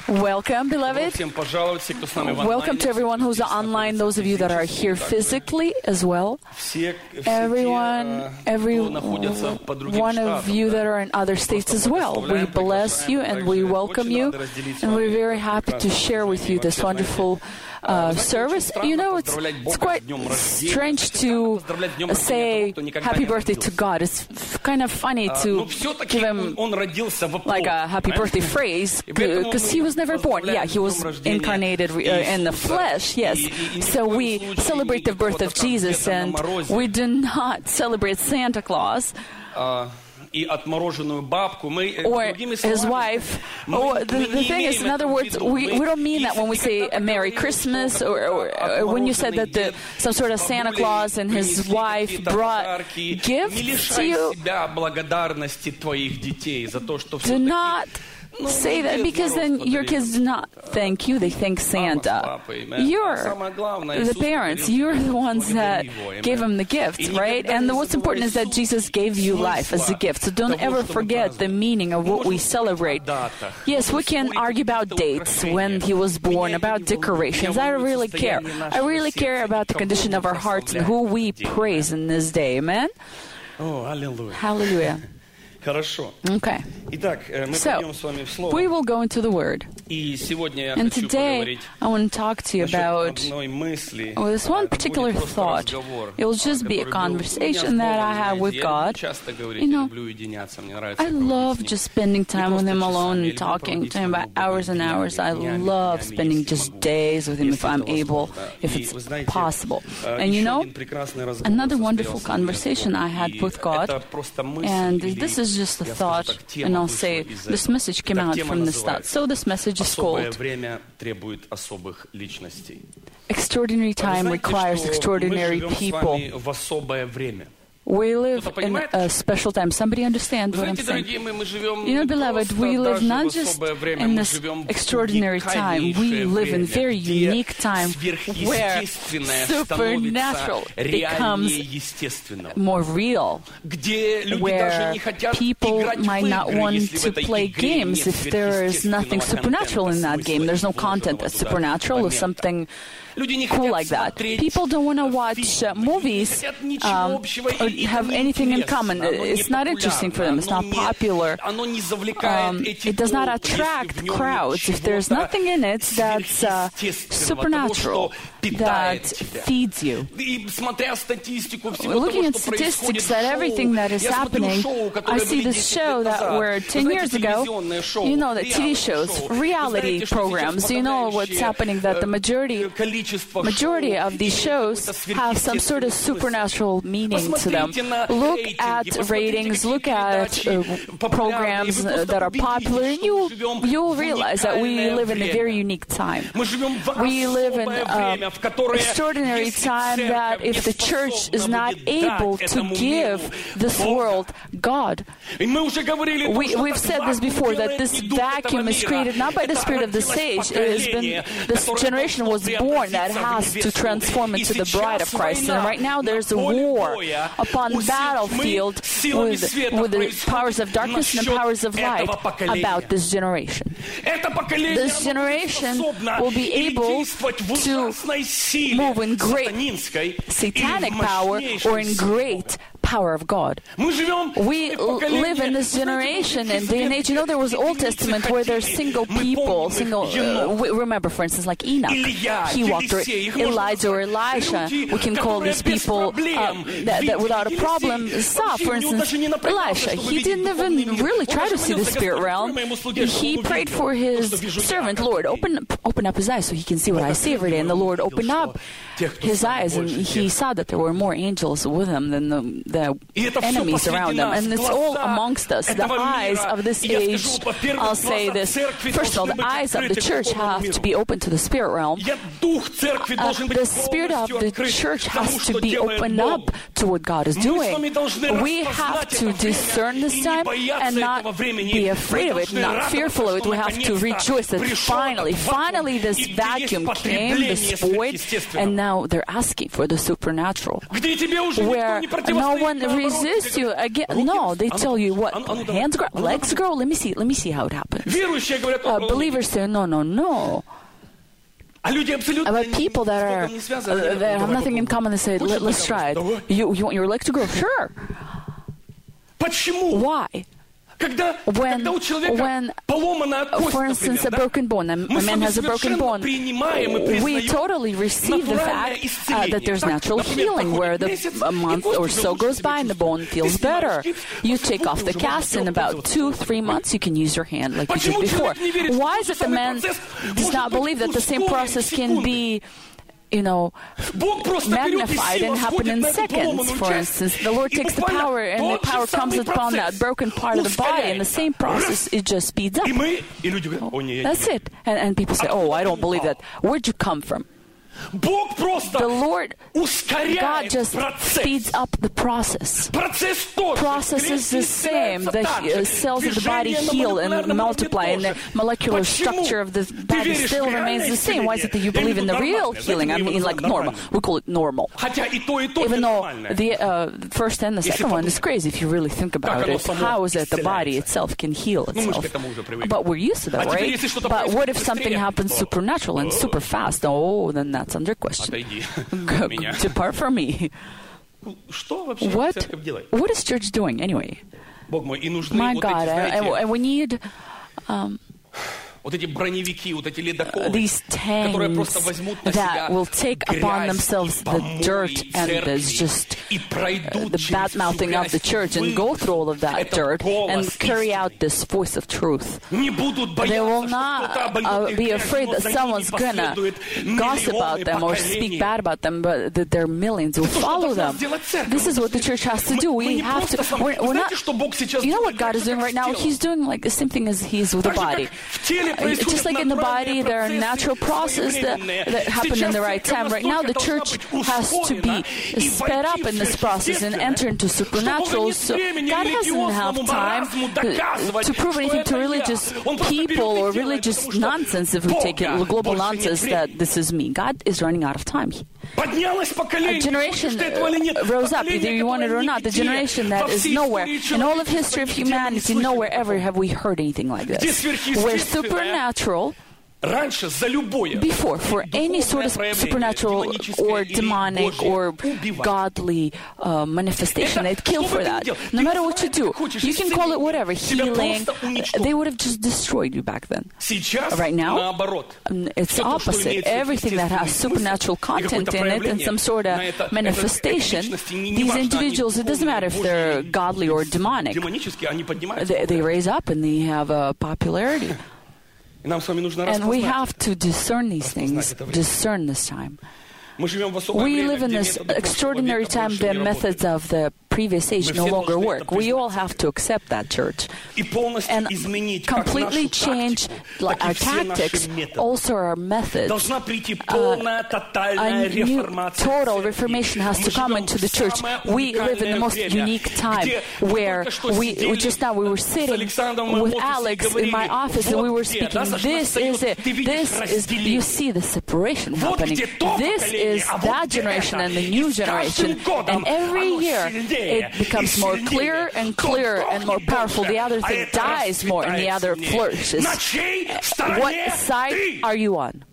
Welcome, beloved. Welcome to everyone who's online, those of you that are here physically as well. Every one of you that are in other states as well. We bless you and we welcome you, and we're very happy to share with you this wonderful service. You know, it's quite strange to say happy birthday to God. It's kind of funny to give him like a happy birthday phrase, because he was never born. Yeah, he was incarnated in the flesh, yes. So we celebrate the birth of Jesus, and we do not celebrate Santa Claus. Or his wife. The thing is, in other words, we don't mean that when we say a Merry Christmas, or when you said that some sort of Santa Claus and his wife brought gifts to you. Do not say that, because then your kids do not thank you, they thank Santa. You're the parents, you're the ones that gave him the gifts, right? And what's important is that Jesus gave you life as a gift. So don't ever forget the meaning of what we celebrate. Yes, we can argue about dates, when he was born, about decorations. I don't really care. I really care about the condition of our hearts and who we praise in this day. Amen? Oh, hallelujah. Hallelujah. Okay. So, we will go into the Word. And today, I want to talk to you about this one particular thought. It will just be a conversation that I have with God. You know, I love just spending time with Him alone and talking to Him about hours and hours. I love spending just days with Him if I'm able, if it's possible. And you know, another wonderful conversation I had with God, and this is just a thought, and I'll say this message came out from this thought. So this message is called Extraordinary Time Requires Extraordinary People. We live in a special time. Somebody understand what I'm saying? You know, beloved, we live not just in this extraordinary time. We live in very unique time where supernatural becomes more real, where people might not want to play games if there is nothing supernatural in that game. There's no content that's supernatural or something cool like that. People don't want to watch movies or have anything in common. It's not interesting for them. It's not popular. It does not attract crowds if there's nothing in it that's supernatural, that feeds you. Looking at statistics at everything that is happening, I see this show that were 10 years ago, you know, the TV shows, reality programs, you know what's happening, that the majority of these shows have some sort of supernatural meaning to them. Look at ratings, look at programs that are popular, and you'll realize that we live in a very unique time. We live in an extraordinary time that if the church is not able to give this world God, we've said this before, that this vacuum is created not by the spirit of this age. This generation was born that has to transform into the bride of Christ. And right now there's a war upon the battlefield with the powers of darkness and the powers of light about this generation. This generation will be able to move in great satanic power or in great power of God. We live in this generation and day and age. You know, there was Old Testament where there's single people, remember, for instance, like Enoch. He walked, or Elijah or Elisha. We can call these people that without a problem saw. For instance, Elisha. He didn't even really try to see the spirit realm. He prayed for his servant, Lord, open up his eyes so he can see what I see every day. And the Lord opened up his eyes, and he saw that there were more angels with him than the enemies around them. And it's all amongst us. The eyes of this age, I'll say this. First of all, the eyes of the church have to be open to the spirit realm. The spirit of the church has to be opened up to what God is doing. We have to discern this time and not be afraid of it, not fearful of it. We have to rejoice that finally this vacuum came, this void, and now they're asking for the supernatural, where no someone resists you again, no, they tell you what, hands grow, legs grow. Let me see how it happens. Believers say, no. About people that have nothing in common, they say, let's try it. You want your leg to grow? Sure. Why? When, for instance, a broken bone, a man has a broken bone, we totally receive the fact that there's natural healing, where a month or so goes by and the bone feels better. You take off the cast, in about 2-3 months you can use your hand like you did before. Why is it the man does not believe that the same process can be magnified and happen in seconds? For instance, the Lord takes the power, and the power comes upon that broken part of the body, and the same process, it just speeds up. That's it. And people say, I don't believe that. Where'd you come from? The Lord, God just speeds up the process. Process is the same. The cells of the body heal and multiply, and the molecular structure of the body still remains the same. Why is it that you believe in the real healing? I mean, like normal. We call it normal. Even though the first and the second one is crazy if you really think about it. How is it the body itself can heal itself? But we're used to that, right? But what if something happens supernatural and super fast? Then that's under question. Depart from me. What is church doing anyway? My God, and we need these tanks that will take upon themselves the dirt and the bad-mouthing of the church and go through all of that dirt and carry out this voice of truth. They will not be afraid that someone's going to gossip about them or speak bad about them, but that their millions will follow them. This is what the church has to do. We have to. We're not. You know what God is doing right now? He's doing like the same thing as He's with the body. Just like in the body, there are natural processes that happen in the right time. Right now, the church has to be sped up in this process and enter into supernatural. So God doesn't have time to prove anything to religious people or religious nonsense, if we take it, global nonsense, that this is me. God is running out of time. A generation rose up, either you want it or not. The generation that is nowhere. In all of history of humanity, nowhere ever have we heard anything like this. Where supernatural, before, for any sort of supernatural or demonic or godly manifestation, they'd kill for that. No matter what you do, you can call it whatever, healing, they would have just destroyed you back then. Right now, it's opposite. Everything that has supernatural content in it and some sort of manifestation, these individuals, it doesn't matter if they're godly or demonic, they raise up and they have a popularity. And we have to discern these things, discern this time. We live in this extraordinary time. The methods of the previous age no longer work. We all have to accept that, church, and completely change our tactics, also our methods. A new total reformation has to come into the church. We live in the most unique time where we were sitting with Alex in my office and we were speaking. This is it. This is, you see the separation happening. This is that generation and the new generation. And every year it becomes more clear and more powerful. The other thing dies more and the other flourishes. What side are you on?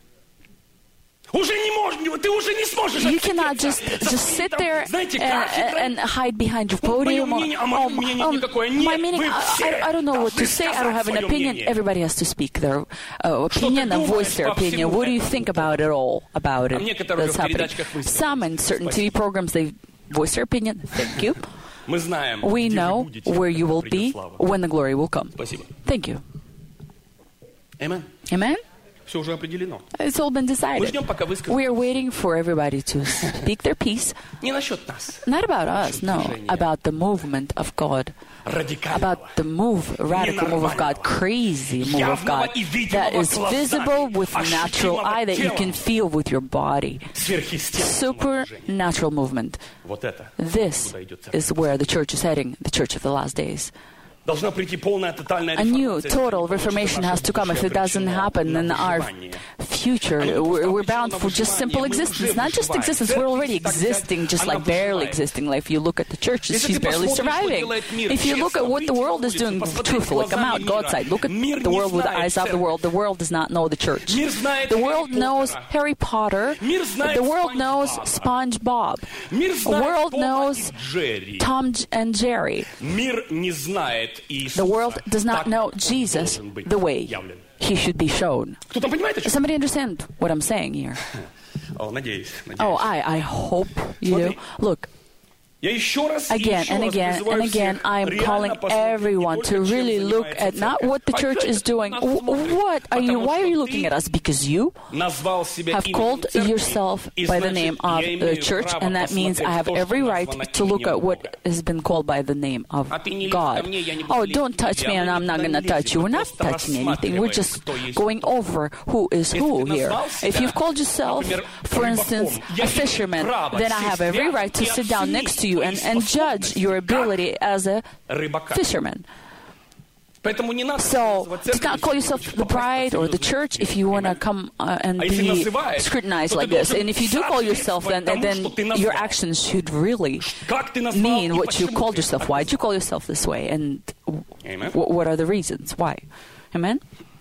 You cannot just sit there and hide behind your podium. My meaning, I don't know what to say. I don't have an opinion. Everybody has to speak their opinion and voice their opinion. What do you think about it all? About it that's happening? Some in certain TV programs, they voice their opinion. Thank you. We know where you will be when the glory will come. Thank you. Amen. Amen. It's all been decided. We are waiting for everybody to speak their piece. Not about us, no. About the movement of God. About the radical move of God, crazy move of God that is visible with natural eye, that you can feel with your body. Supernatural movement. This is where the church is heading, the church of the last days. A new total reformation has to come. If it doesn't happen, then our future. We're bound for just simple existence. Not just existence, we're already existing, just like barely existing. Like if you look at the church, she's barely surviving. If you look at what the world is doing, truthfully, come out, go outside. Look at the world with the eyes of the world. The world does not know the church. The world knows Harry Potter. The world knows SpongeBob. The world knows Tom and Jerry. The world does not know Jesus the way he should be shown. Somebody understand what I'm saying here? Oh, I hope you do. Look, again and again and again, I am calling everyone to really look at not what the church is doing. Why are you looking at us? Because you have called yourself by the name of the church, and that means I have every right to look at what has been called by the name of God. Oh, don't touch me and I'm not going to touch you. We're not touching anything. We're just going over who is who here. If you've called yourself, for instance, a fisherman, then I have every right to sit down next to you and judge your ability as a fisherman. So, do not call yourself the bride or the church if you want to come and be scrutinized like this. And if you do call yourself, then your actions should really mean what you called yourself. Why did you call yourself this way? And what are the reasons? Why? Amen?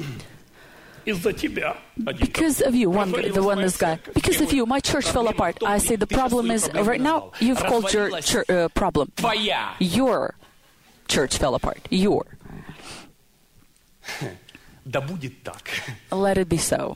Because of you, this guy. Because of you, my church fell apart. I say the problem is, right now, you've called your problem. Your church fell apart. Your. Let it be so.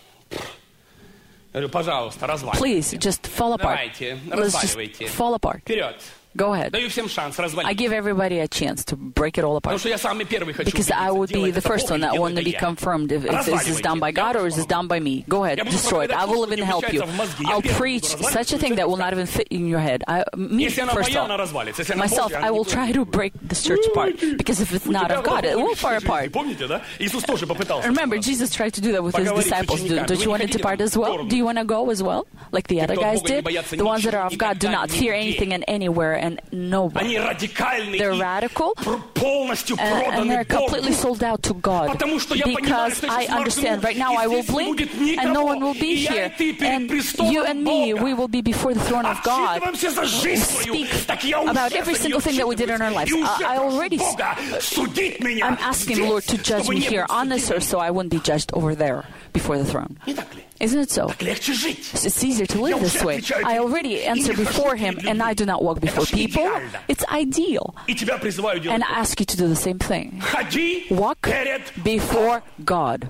Please, just fall apart. Let's just fall apart. Go ahead. I give everybody a chance to break it all apart. Because I would be the first one that want to be confirmed if this is done by God or is this done by me. Go ahead, destroy it. I will even help you. I'll preach such a thing that will not even fit in your head. Me, first off, myself, I will try to break this church apart. Because if it's not of God, it will fall apart. Remember, Jesus tried to do that with his disciples. Don't you want to depart as well? Do you want to go as well? Like the other guys did? The ones that are of God do not fear anything and anywhere. And nobody. They're radical and they're completely sold out to God. Because I understand right now I will blink and no one will be here. And you and me, we will be before the throne of God. We speak about every single thing that we did in our lives. I'm asking the Lord to judge me here on this earth so I wouldn't be judged over there before the throne. Isn't it so? It's easier to live this way. I already answer before Him and I do not walk before people. It's ideal. And I ask you to do the same thing. Walk before God.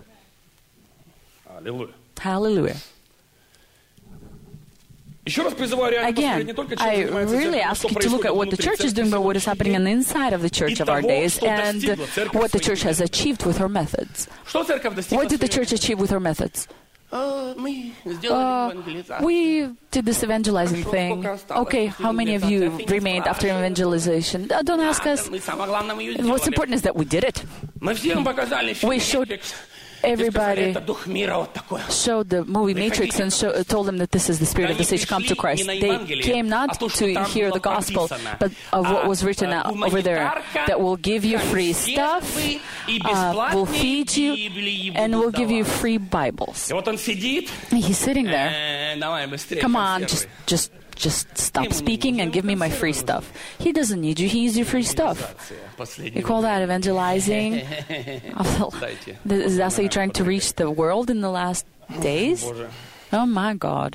Hallelujah. Again, I really ask you to look at what the church is doing, but what is happening on the inside of the church of our days and what the church has achieved with her methods. What did the church achieve with her methods? We did this evangelizing thing. Okay, how many of you remained after evangelization? Don't ask us. What's important is that we did it. We showed everybody, showed the movie Matrix and told them that this is the spirit of this age, come to Christ. They came not to hear the gospel, but of what was written over there, that will give you free stuff, will feed you, and will give you free Bibles. He's sitting there. Come on, just stop speaking and give me my free stuff. He doesn't need you. He needs your free stuff. You call that evangelizing? Is that how you're trying to reach the world in the last days? Oh my God.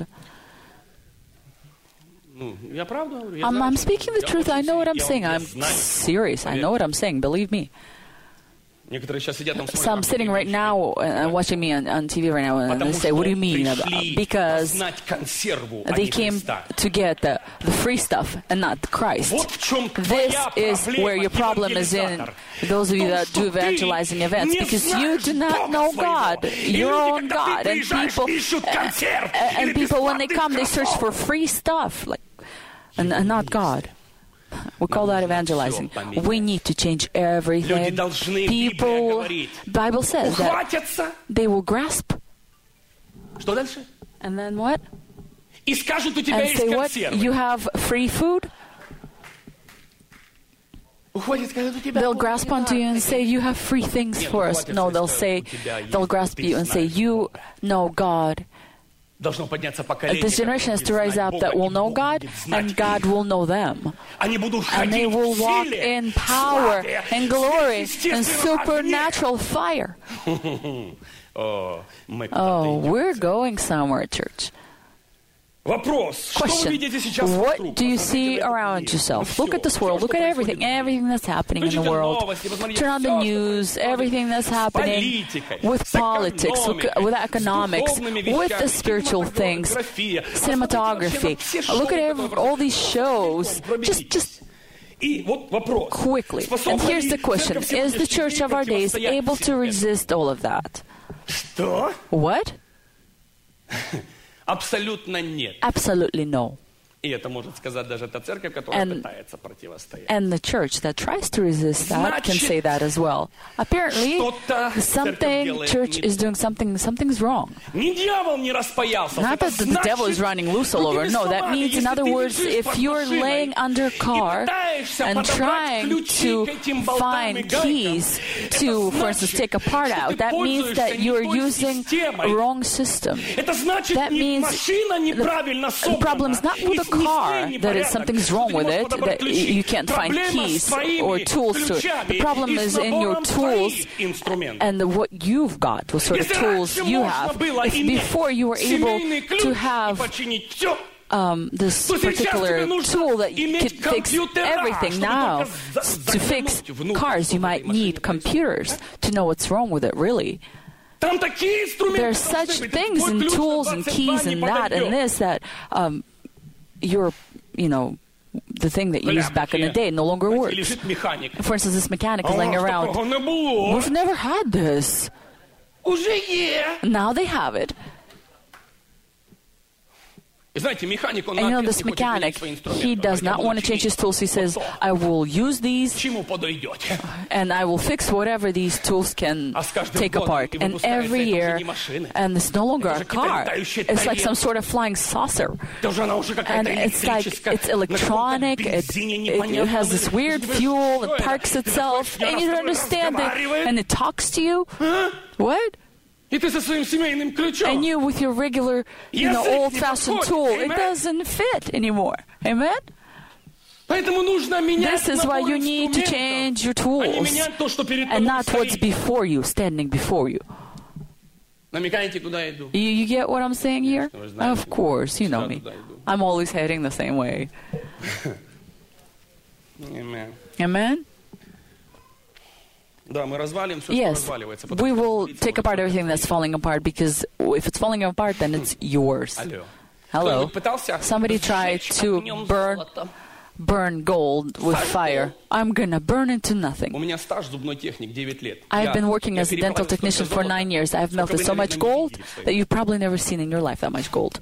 I'm speaking the truth. I know what I'm saying. I'm serious. I know what I'm saying. Believe me. Some sitting right now watching me on TV right now and they say, what do you mean? Because they came to get the free stuff and not Christ. This is where your problem is in, those of you that do evangelizing events, because you do not know God, your own God. And people when they come, they search for free stuff and not God. We call that evangelizing. We need to change everything. People, Bible says that they will grasp. And then what? And say what? You have free food? They'll grasp onto you and say, you have free things for us. No, they'll grasp you and say, you know God. This generation has to rise up that will know God, and God will know them. And they will walk in power and glory and supernatural fire. Oh, we're going somewhere, church. Question. What do you see around yourself? Look at this world. Look at everything that's happening in the world. Turn on the news. Everything that's happening with politics, with economics, with the spiritual things, cinematography. Look at all these shows. Just quickly. And here's the question. Is the church of our days able to resist all of that? What? Absolutely no. And the church that tries to resist that can say that as well. Apparently, church is doing something's wrong. Not that the devil is running loose all over. No, that means, in other words, if you're laying under a car and trying to find keys to, for instance, take a part out, that means that you're using a wrong system. That means the problem is not with the car, that something's wrong with it, that you can't find keys or tools to it. The problem is in your tools and what you've got, what sort of tools you have. If before you were able to have this particular tool that could fix everything, now to fix cars you might need computers to know what's wrong with it really. There are such things in tools and keys and that and this that the thing that you used back in the day no longer works. For instance, this mechanic is laying around. We've never had this. Now they have it. And this mechanic, he does not want to change his tools. He says, I will use these and I will fix whatever these tools can take apart. And every year, and it's no longer a car. It's like some sort of flying saucer. And it's like, it's electronic, it has this weird fuel, it parks itself, and you don't understand it, and it talks to you. What? And you with your regular, old-fashioned tool, it doesn't fit anymore. Amen? This is why you need to change your tools, and not what's before you, standing before you. You get what I'm saying here? Of course, you know me. I'm always heading the same way. Amen. Amen? Yes, we will take apart everything that's falling apart, because if it's falling apart, then it's yours. Hello. Somebody tried to burn gold with fire. I'm going to burn it to nothing. I've been working as a dental technician for 9 years. I've melted so much gold that you've probably never seen in your life that much gold.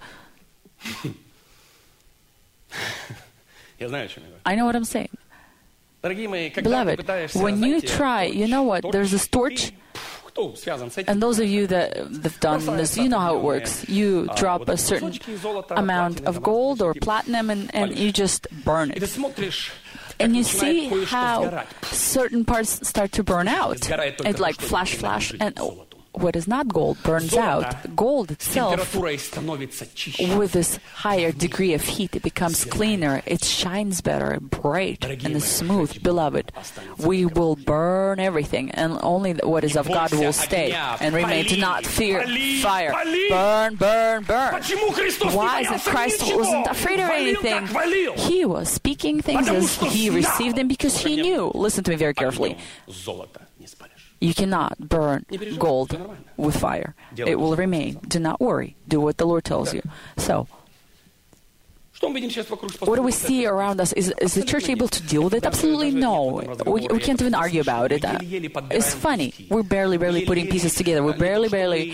I know what I'm saying. Beloved, when you try, you know what, there's this torch, and those of you that have done this, you know how it works. You drop a certain amount of gold or platinum and you just burn it. And you see how certain parts start to burn out. It's like flash, and what is not gold burns out. Gold itself, with this higher degree of heat, it becomes cleaner, it shines better, bright, and is smooth. Beloved, we will burn everything, and only what is of God will stay and remain. Do not fear fire. Burn. Why is it Christ wasn't afraid of anything? He was speaking things as he received them because he knew. Listen to me very carefully. You cannot burn gold with fire. It will remain. Do not worry. Do what the Lord tells you. So, what do we see around us? Is the church able to deal with it? Absolutely no. We can't even argue about it. It's funny. We're barely putting pieces together. We're barely.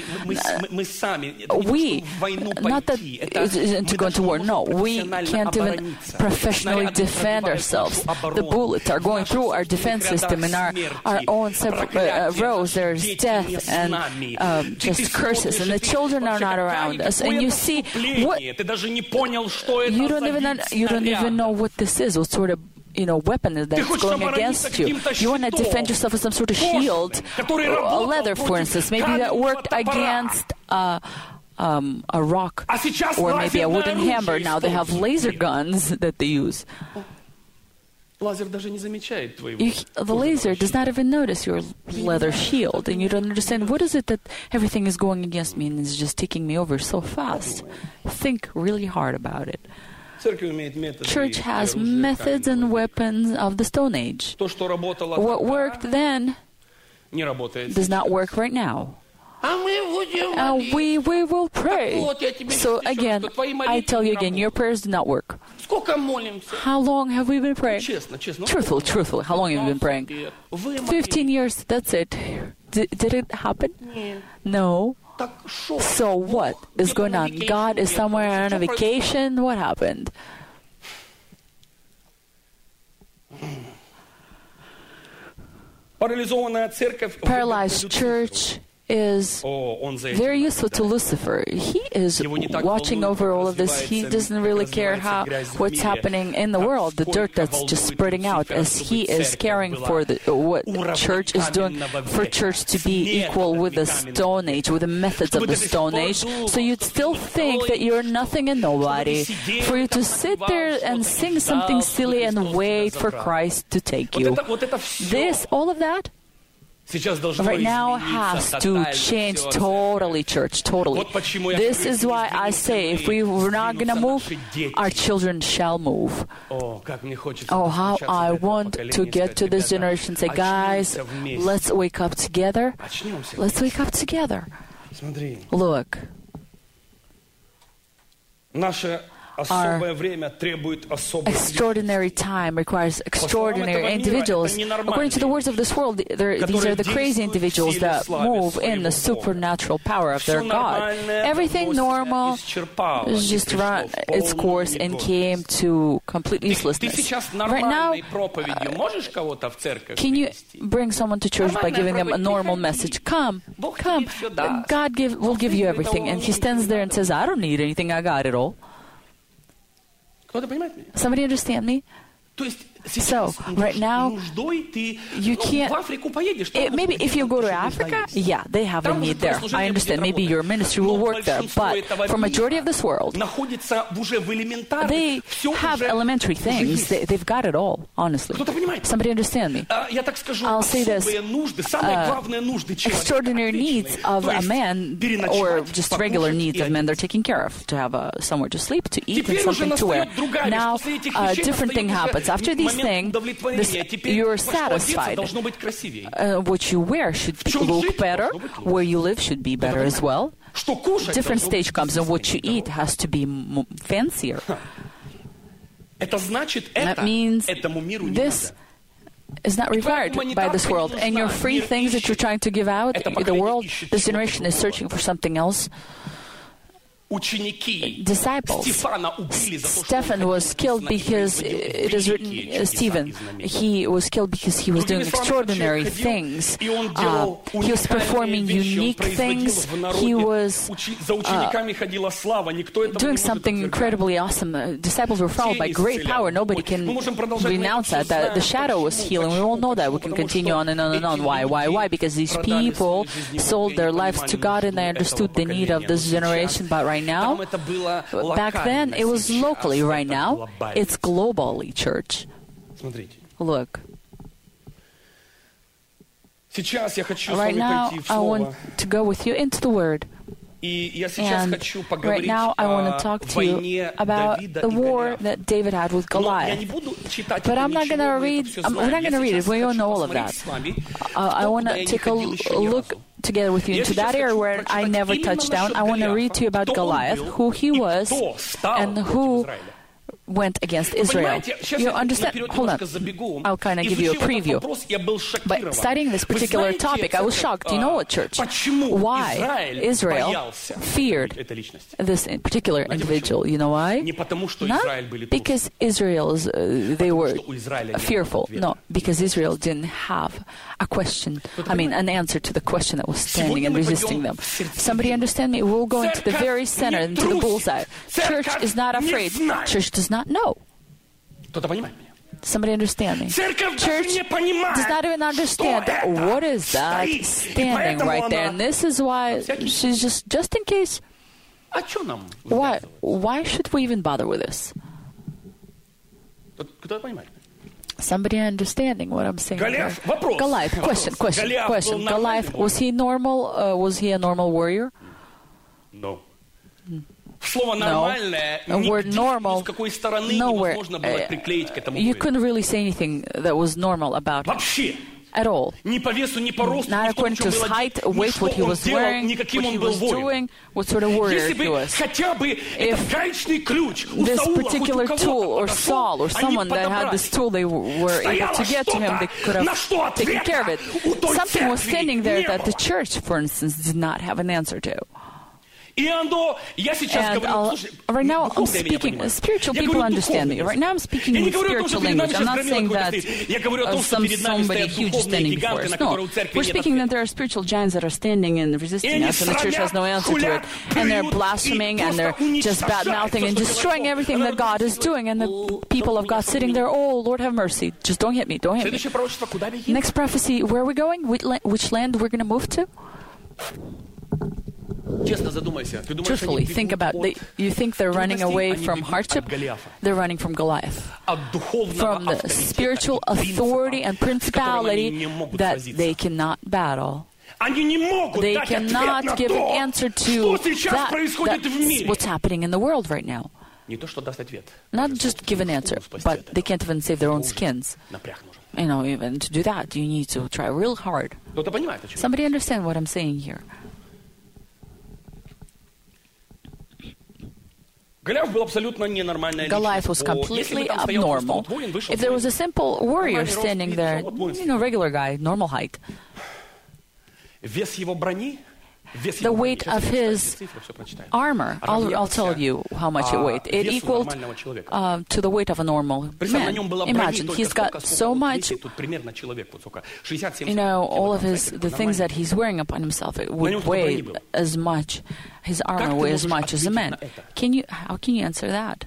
Not that to go into war. No, we can't even professionally defend ourselves. The bullets are going through our defense system in our own separate rows. There's death and just curses, and the children are not around us. And you see what. You don't even know what this is, what sort of weapon that's going against you. You want to defend yourself with some sort of shield, a leather, for instance, maybe that worked against a rock or maybe a wooden hammer. Now they have laser guns that they use. The laser does not even notice your leather shield, and you don't understand what is it that everything is going against me and is just taking me over so fast. Think really hard about it. Church has methods and weapons of the Stone Age. What worked then does not work right now. We will pray. So again, I tell you again, your prayers do not work. How long have we been praying? Truthfully, how long have you been praying? 15 years, that's it. Did it happen? No. So what is going on? God is somewhere on a vacation? What happened? Paralyzed church is very useful to Lucifer. He is watching over all of this. He doesn't really care what's happening in the world, the dirt that's just spreading out, as he is caring for what church is doing, for church to be equal with the Stone Age, with the methods of the Stone Age. So you'd still think that you're nothing and nobody, for you to sit there and sing something silly and wait for Christ to take you. All of that, right now has to change totally, church, totally. This is why I say, if we're not going to move, our children shall move. Oh, how I want to get to this generation and say, guys, let's wake up together. Let's wake up together. Look. Our extraordinary time requires extraordinary individuals. According to the words of this world, these are the crazy individuals that move in the supernatural power of their God. Everything normal just ran its course and came to complete uselessness. Right now, can you bring someone to church by giving them a normal message? Come. God will give you everything. And he stands there and says, I don't need anything, I got it all. Somebody understand me? So, right now, you can't... Maybe if you go to Africa, yeah, they have a need there. I understand. Maybe your ministry will work there. But for majority of this world, they have elementary things. They've got it all, honestly. Somebody understand me? I'll say this. Extraordinary needs of a man, or just regular needs of men, they're taken care of. To have somewhere to sleep, to eat, and something to wear. Now, a different thing happens. After these things, you're satisfied. What you wear should look better. Where you live should be better as well. Different stage comes, and what you eat has to be fancier. That means this is not required by this world. And your free things that you're trying to give out, the world, this generation is searching for something else. Disciples. Stephen was killed because, it is written, Stephen, he was killed because he was doing extraordinary things. He was performing unique things. He was doing something incredibly awesome. Disciples were followed by great power. Nobody can renounce that. The shadow was healing. We all know that. We can continue on and on and on. Why? Because these people sold their lives to God and they understood the need of this generation. But right now, back then, it was locally. Right now, it's globally, church. Look. Right now, I want to go with you into the Word. And right now, I want to talk to you about the war that David had with Goliath. But I'm not going to read. We're not going to read it. We all know all of that. I want to take a look together with you into that area where I never touched down. I want to read to you about Goliath, who he was, and who went against Israel. You understand? Hold on. I'll kind of give you a preview. By studying this particular topic, I was shocked. You know what, church? Why Israel feared this particular individual? You know why? Not because Israel's, they were fearful. No, because Israel didn't have an answer to the question that was standing and resisting them. Somebody understand me? We'll go into the very center, into the bullseye. Church is not afraid. Church does not know. Somebody understand me? Church does not even understand what is that standing right there. And this is why she's just in case. Why should we even bother with this? Somebody understanding what I'm saying? Goliath, question. Goliath, was he normal? Was he a normal warrior? No. No. The word normal, nowhere. You couldn't really say anything that was normal about him. At all. Not according to his height, weight, what he was wearing, what he was doing, what sort of warrior he was. If this particular tool, or Saul, or someone that had this tool, they were able to get to him, they could have taken care of it. Something was standing there that the church, for instance, did not have an answer to. And right now I'm speaking, spiritual people understand me. Right now I'm speaking in spiritual language. I'm not saying that somebody huge is standing before us. No, we're speaking that there are spiritual giants that are standing and resisting us, and the church has no answer to it. And they're blaspheming, and they're just bad-mouthing and destroying everything that God is doing. And the people of God sitting there, oh, Lord have mercy, just don't hit me, don't hit me. Next prophecy, where are we going? Which land we're going to move to? Truthfully, think about it. You think they're running away from hardship? They're running from Goliath. From the spiritual authority and principality that they cannot battle. They cannot give an answer to that's what's happening in the world right now. Not just give an answer, but they can't even save their own skins. You know, even to do that, you need to try real hard. Somebody understand what I'm saying here? Goliath was completely abnormal. If there was a simple warrior standing there, regular guy, normal height, the weight of his armor, I'll tell you how much it weighed. It equaled to the weight of a normal man. Imagine, he's got so much, all of the things that he's wearing upon himself, it would weigh as much, his armor weighs as much as a man. How can you answer that?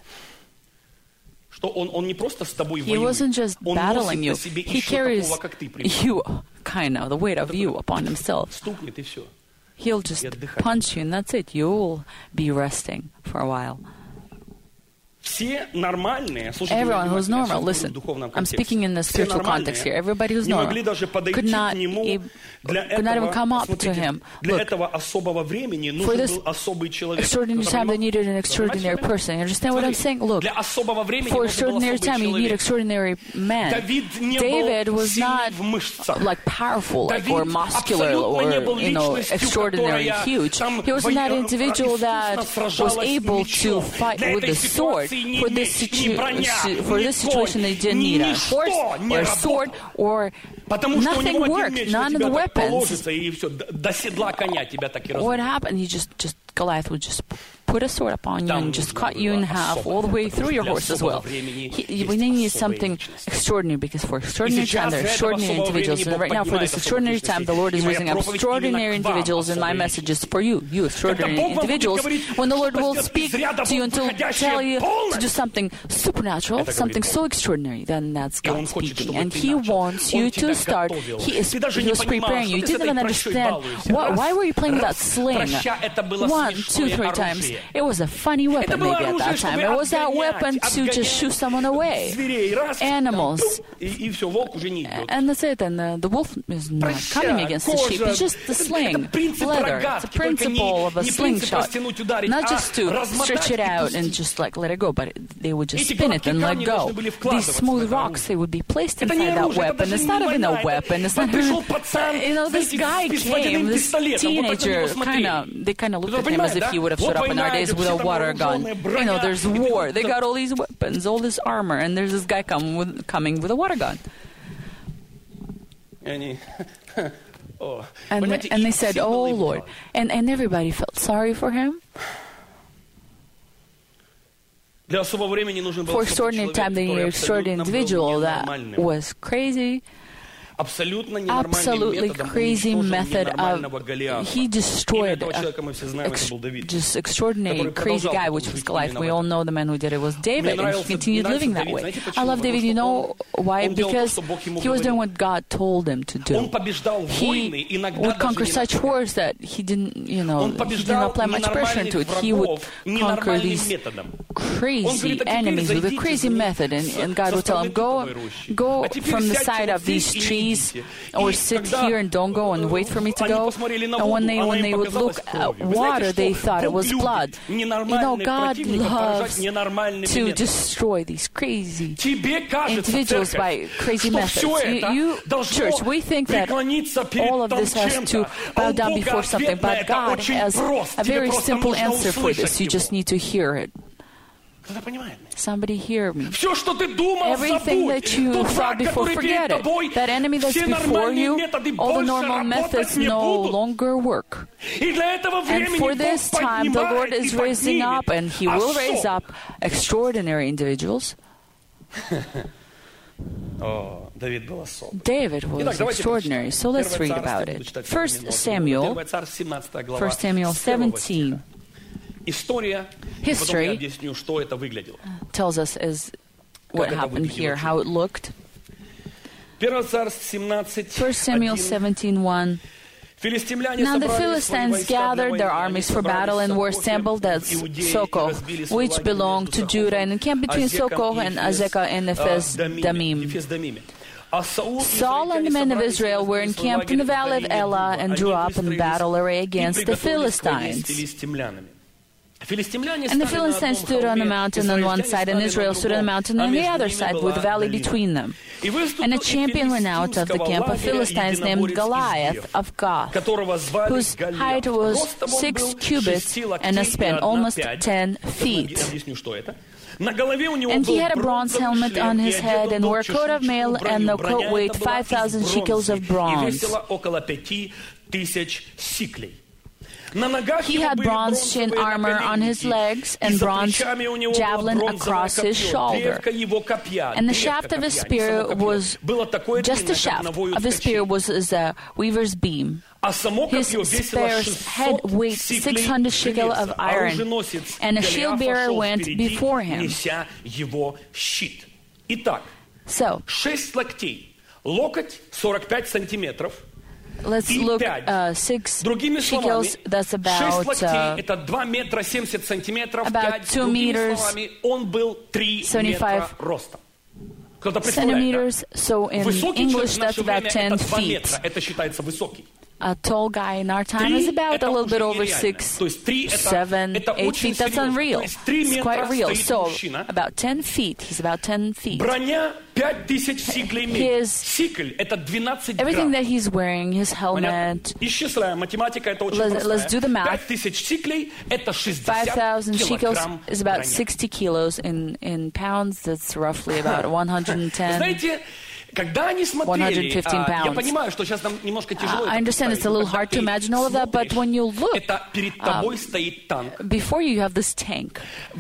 He wasn't just battling you, he carries you, the weight of you upon himself. He'll just punch you, and that's it. You'll be resting for a while. Everyone who's normal, listen, I'm speaking in the spiritual context here. Everybody who's normal could not even come up to him. Look, for this extraordinary time, they needed an extraordinary person. You understand what I'm saying? Look, for extraordinary time, you need extraordinary man. David was not powerful, or muscular, or extraordinary huge. He wasn't that individual that was able to fight with the sword. For this situation, they didn't need a horse or a sword, or nothing worked. None of the weapons. What happened? Goliath would just put a sword upon you and just cut you in half all the way through your horse as well. We need something extraordinary, because for extraordinary time, there are extraordinary individuals. And right now, for this extraordinary time, the Lord is raising up extraordinary individuals, and my message is for you extraordinary individuals. When the Lord will speak to you and to tell you to do something supernatural, something so extraordinary, then that's God speaking. And He wants you to start. He was preparing you. You didn't even understand. Why were you playing with that sling? 1, 2, 3 times. It was a funny weapon maybe at that time. It was that weapon to just shoo someone away. Animals. And that's it. And the wolf is not coming against the sheep. It's just the sling. Leather. It's a principle of a slingshot. Not just to stretch it out and just let it go, but they would just spin it and let go. These smooth rocks, they would be placed inside that weapon. It's not even a weapon. It's not even, this guy came, this teenager, they kind of looked at him as if he would have showed up in our days with a water gun. There's war. They got all these weapons, all this armor, and there's this guy coming with a water gun. And they said, "Oh Lord," and everybody felt sorry for him. For extraordinary time, they needed an extraordinary individual that was crazy, absolutely crazy method he destroyed just extraordinary crazy guy, which was Goliath. We all know the man who did it was David, and he continued living that way. I love David. You know why? Because he was doing what God told him to do. He would conquer such wars that he didn't apply much pressure into it. He would conquer these crazy enemies with a crazy method, and God would tell him, go from the side of these trees, or sit here and don't go and wait for me to go. And when they would look at water, they thought it was blood. God loves to destroy these crazy individuals by crazy methods. You, church, we think that all of this has to bow down before something, but God has a very simple answer for this. You just need to hear it. Somebody hear me. Everything that you thought before, forget it. That enemy that's before you, all the normal methods no longer work. And for this time, the Lord is raising up, and He will raise up extraordinary individuals. David was extraordinary, so let's read about it. 1 Samuel 17. History tells us what happened here, how it looked. 1 Samuel 17:1. Now the Philistines gathered their armies for battle and were assembled at Sokoh, which belonged to Judah, and encamped between Sokoh and Azekah and Ephes Damim. Saul and the men of Israel were encamped in the valley of Elah and drew up in battle array against the Philistines. And the Philistines stood on a mountain on one side, and Israel stood on a mountain on the other side, with a valley between them. And a champion ran out of the camp of Philistines named Goliath of Gath, whose height was 6 cubits and a span almost 10 feet. And he had a bronze helmet on his head, and wore a coat of mail, and the coat weighed 5,000 shekels of bronze. He had bronze shin armor on his legs, and bronze javelin across his shoulder. And the shaft of his spear was, just the shaft of his spear was as a weaver's beam. His spear's head weighed 600 shekel of iron, and a shield bearer went before him. So, let's look 6 shekels, that's about 2 meters, 75 centimeters, so in English that's about 10 feet. A tall guy in our time is about a little bit over 6, 7, 8 feet. That's unreal. It's quite real. So, about 10 feet. He's about 10 feet. Everything that he's wearing, his helmet, let's do the math. 5,000 shekels is about 60 kilos. In pounds, that's roughly about 110. 115 pounds. I understand it's a little hard to imagine all of that, but when you look, before you have this tank.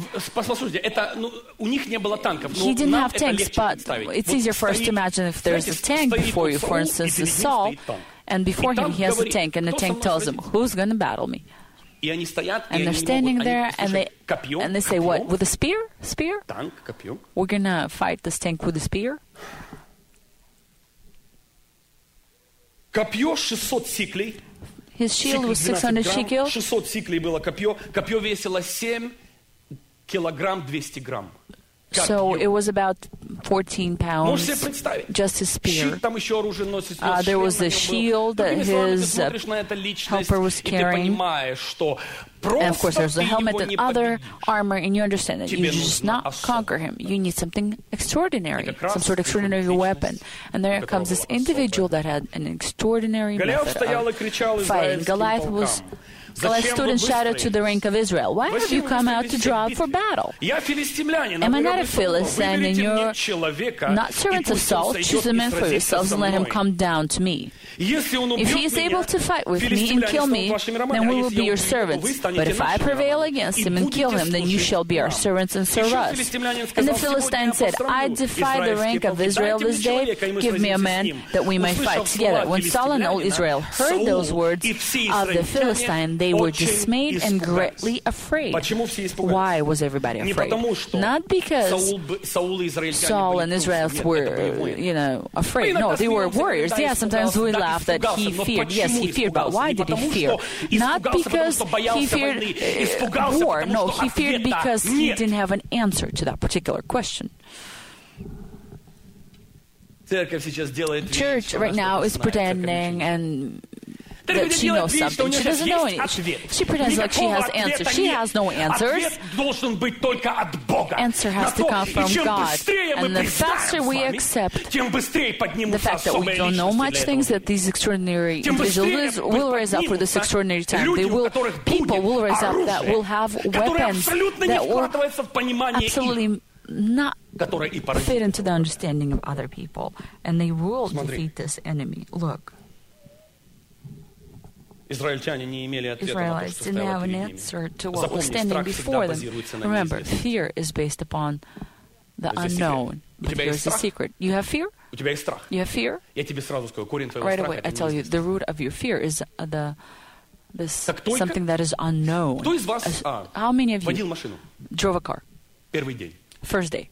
He didn't have tanks, but it's easier for us to imagine if there's a tank before you. For instance, the Saul, and before him he has a tank, and the tank tells him, who's going to battle me? And they're standing there, and they say, what, with a spear? Spear? We're going to fight this tank with a spear? His shield was 600 shekels. 600 сиклей было копье. Копье весило 7 килограмм 200 грамм. So it was about 14 pounds, just his spear. There was a shield that his helper was carrying. And of course, there's a helmet and other armor, and you understand that you just not conquer him. You need something extraordinary, some sort of extraordinary weapon. And there comes this individual that had an extraordinary method of fighting. Goliath was Well, I stood in shadow to the rank of Israel. Why have you come out to draw up for battle? Am I not a Philistine, and you're not servants of Saul? Choose a man for yourselves and let him come down to me. If he is able to fight with me and kill me, then we will be your servants. But if I prevail against him and kill him, then you shall be our servants and serve us. And the Philistine said, I defy the rank of Israel this day. Give me a man that we may fight together. When Saul and all Israel heard those words of the Philistine, they were dismayed and greatly afraid. Why was everybody afraid? Not because Saul and Israel were, afraid. No, they were warriors. Yeah, sometimes we laugh that he feared. Yes, he feared, but why did he fear? Not because he feared war. No, he feared because he didn't have an answer to that particular question. Church right now is pretending and that she knows something. She doesn't know anything. She pretends like she has answers. She has no answers. Answer has to come from God. And the faster we accept the fact that we don't know much things, that these extraordinary individuals will rise up for this extraordinary time. People will rise up that will have weapons that will absolutely not fit into the understanding of other people. And they will defeat this enemy. Look. Israelites didn't have an answer to what was standing before them. Remember, fear is based upon the unknown. But here's the secret. You have fear? You have fear? Right away, I tell you, the root of your fear is something that is unknown. How many of you drove a car? First day.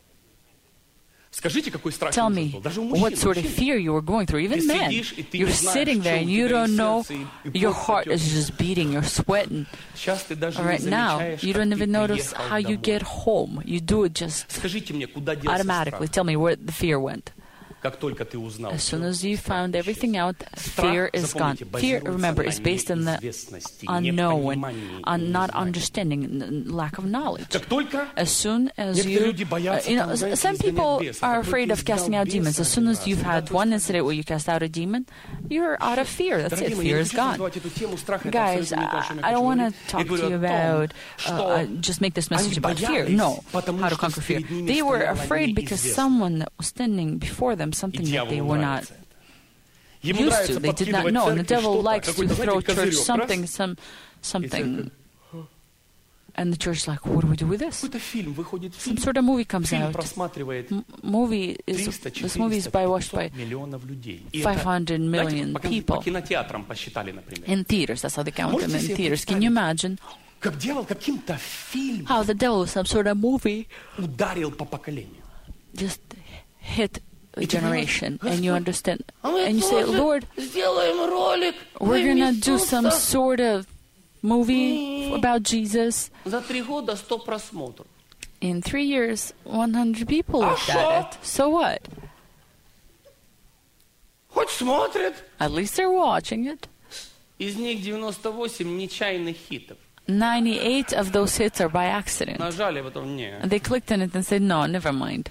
Tell me what sort of fear you were going through. Even men, you're sitting there and you don't know, your heart is just beating, you're sweating. Right now, you don't even notice how you get home. You do it just automatically. Tell me where the fear went. As soon as you found everything out, fear is gone. Fear, remember, is based on the unknown, on not understanding, lack of knowledge. As soon as some people are afraid of casting out demons. As soon as you've had one incident where you cast out a demon, you're out of fear. That's it. Fear is gone. Guys, I don't want to talk to you about, just make this message about fear. No, how to conquer fear. They were afraid because someone that was standing before them, something that they were not used to, they did not know. And the devil likes to throw church something. And the church is like, what do we do with this? Some sort of movie comes out. This movie is watched by 500 million people. In theaters, that's how they count them, in theaters. Can you imagine how the devil, some sort of movie, just hit a generation, and you understand, and you say, Lord, we're going to do some sort of movie about Jesus. In 3 years, 100 people looked at it. So what? At least they're watching it. 98 of those hits are by accident. And they clicked on it and said, no, never mind.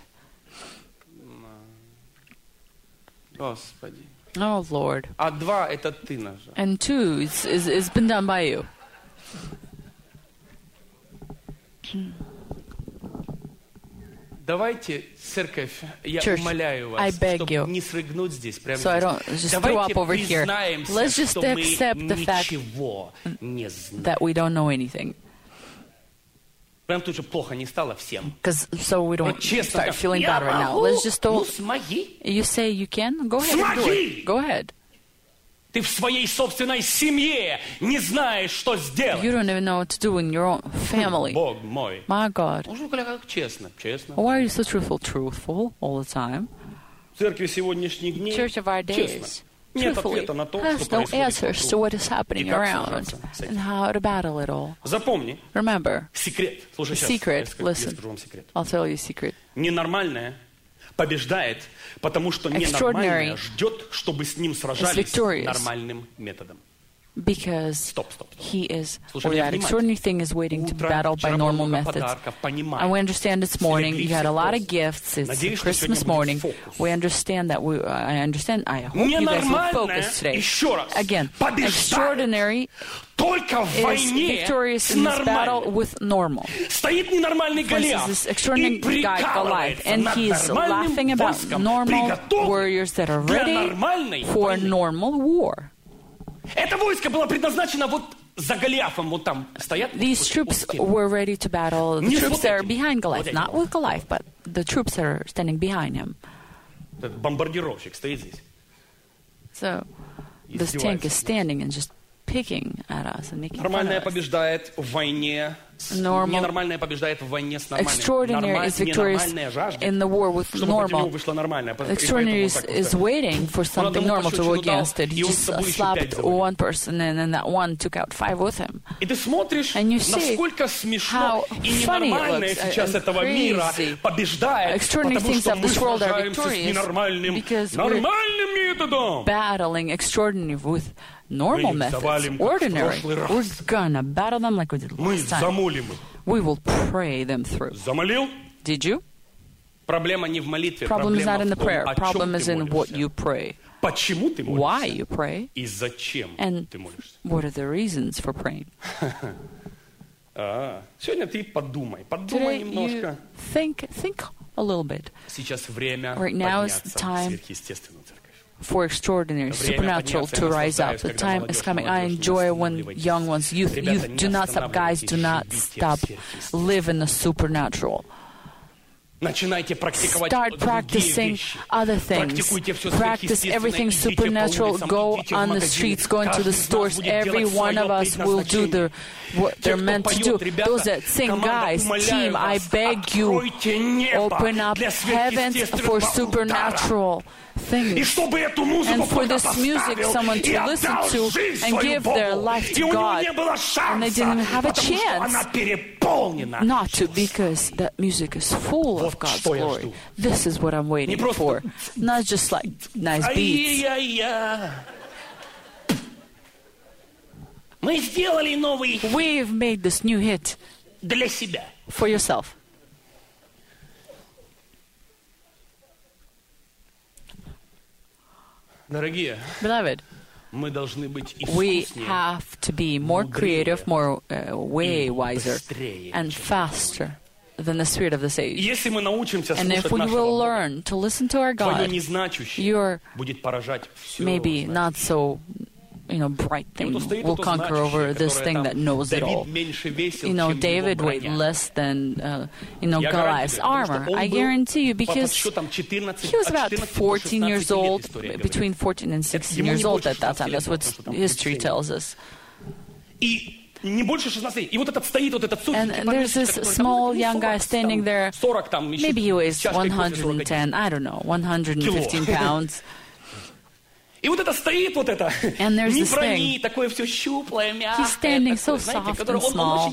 Oh, Lord. And 2, it's been done by you. Church, I beg you, so I don't just throw up over here. Let's just accept the fact that we don't know anything. Because so we don't start feeling bad right now. Let's just don't. You say you can? Go ahead and do it. Go ahead. You don't even know what to do in your own family. My God. Why are you so truthful? Truthful all the time. Church of our days, truthfully, has no answers to what is happening around and how to battle it all. Remember, secret, listen, I'll tell you a secret. Extraordinary is victorious because he is, or that extraordinary thing is waiting to be battled by normal methods. And we understand this morning you had a lot of gifts. It's Christmas morning. We understand that I hope you guys will focus today. Again, extraordinary is victorious in this battle with normal. For instance, this extraordinary guy Goliath, and he's laughing about normal warriors that are ready for normal war. These troops were ready to battle the troops that are behind Goliath, not with Goliath, but the troops that are standing behind him. So this tank is standing and just picking at us and making fun of us. Normal, extraordinary is victorious in the war with normal. Extraordinary is waiting for something normal to go against it. He just slapped one person and then that one took out 5 with him. And you see how funny it looks and crazy. Extraordinary things of this world are victorious because we're battling extraordinary with normal methods, ordinary. We're gonna battle them like we did last time. We will pray them through. Did you? Problem is not in the prayer. Problem is in what you pray. Why you pray. And what are the reasons for praying. Today you think a little bit. Right now is the time for extraordinary, supernatural to rise up. The time is coming. I enjoy when young ones, youth, do not stop, guys, do not stop. Live in the supernatural. Start practicing other things. Practice everything supernatural. Go on the streets, go into the stores. Every one of us will do what they're meant to do. Those that sing, guys, team, I beg you, open up heavens for supernatural things. And for this music, someone to listen to and give their life to God. And they didn't even have a chance not to, because that music is full of God's glory. This is what I'm waiting for. Not just like nice beats. We've made this new hit for yourself. Beloved, we have to be more creative, more way wiser, and faster than the spirit of this age. And if we will learn to listen to our God, your maybe not so bright thing will conquer over this thing that knows it all. David weighed less than Goliath's armor. I guarantee you, because he was about 14 years old, between 14 and 16 years old at that time. That's what history tells us. And there's this small young guy standing there. Maybe he weighs 110, I don't know, 115 pounds. And there's this thing. He's standing so soft and small.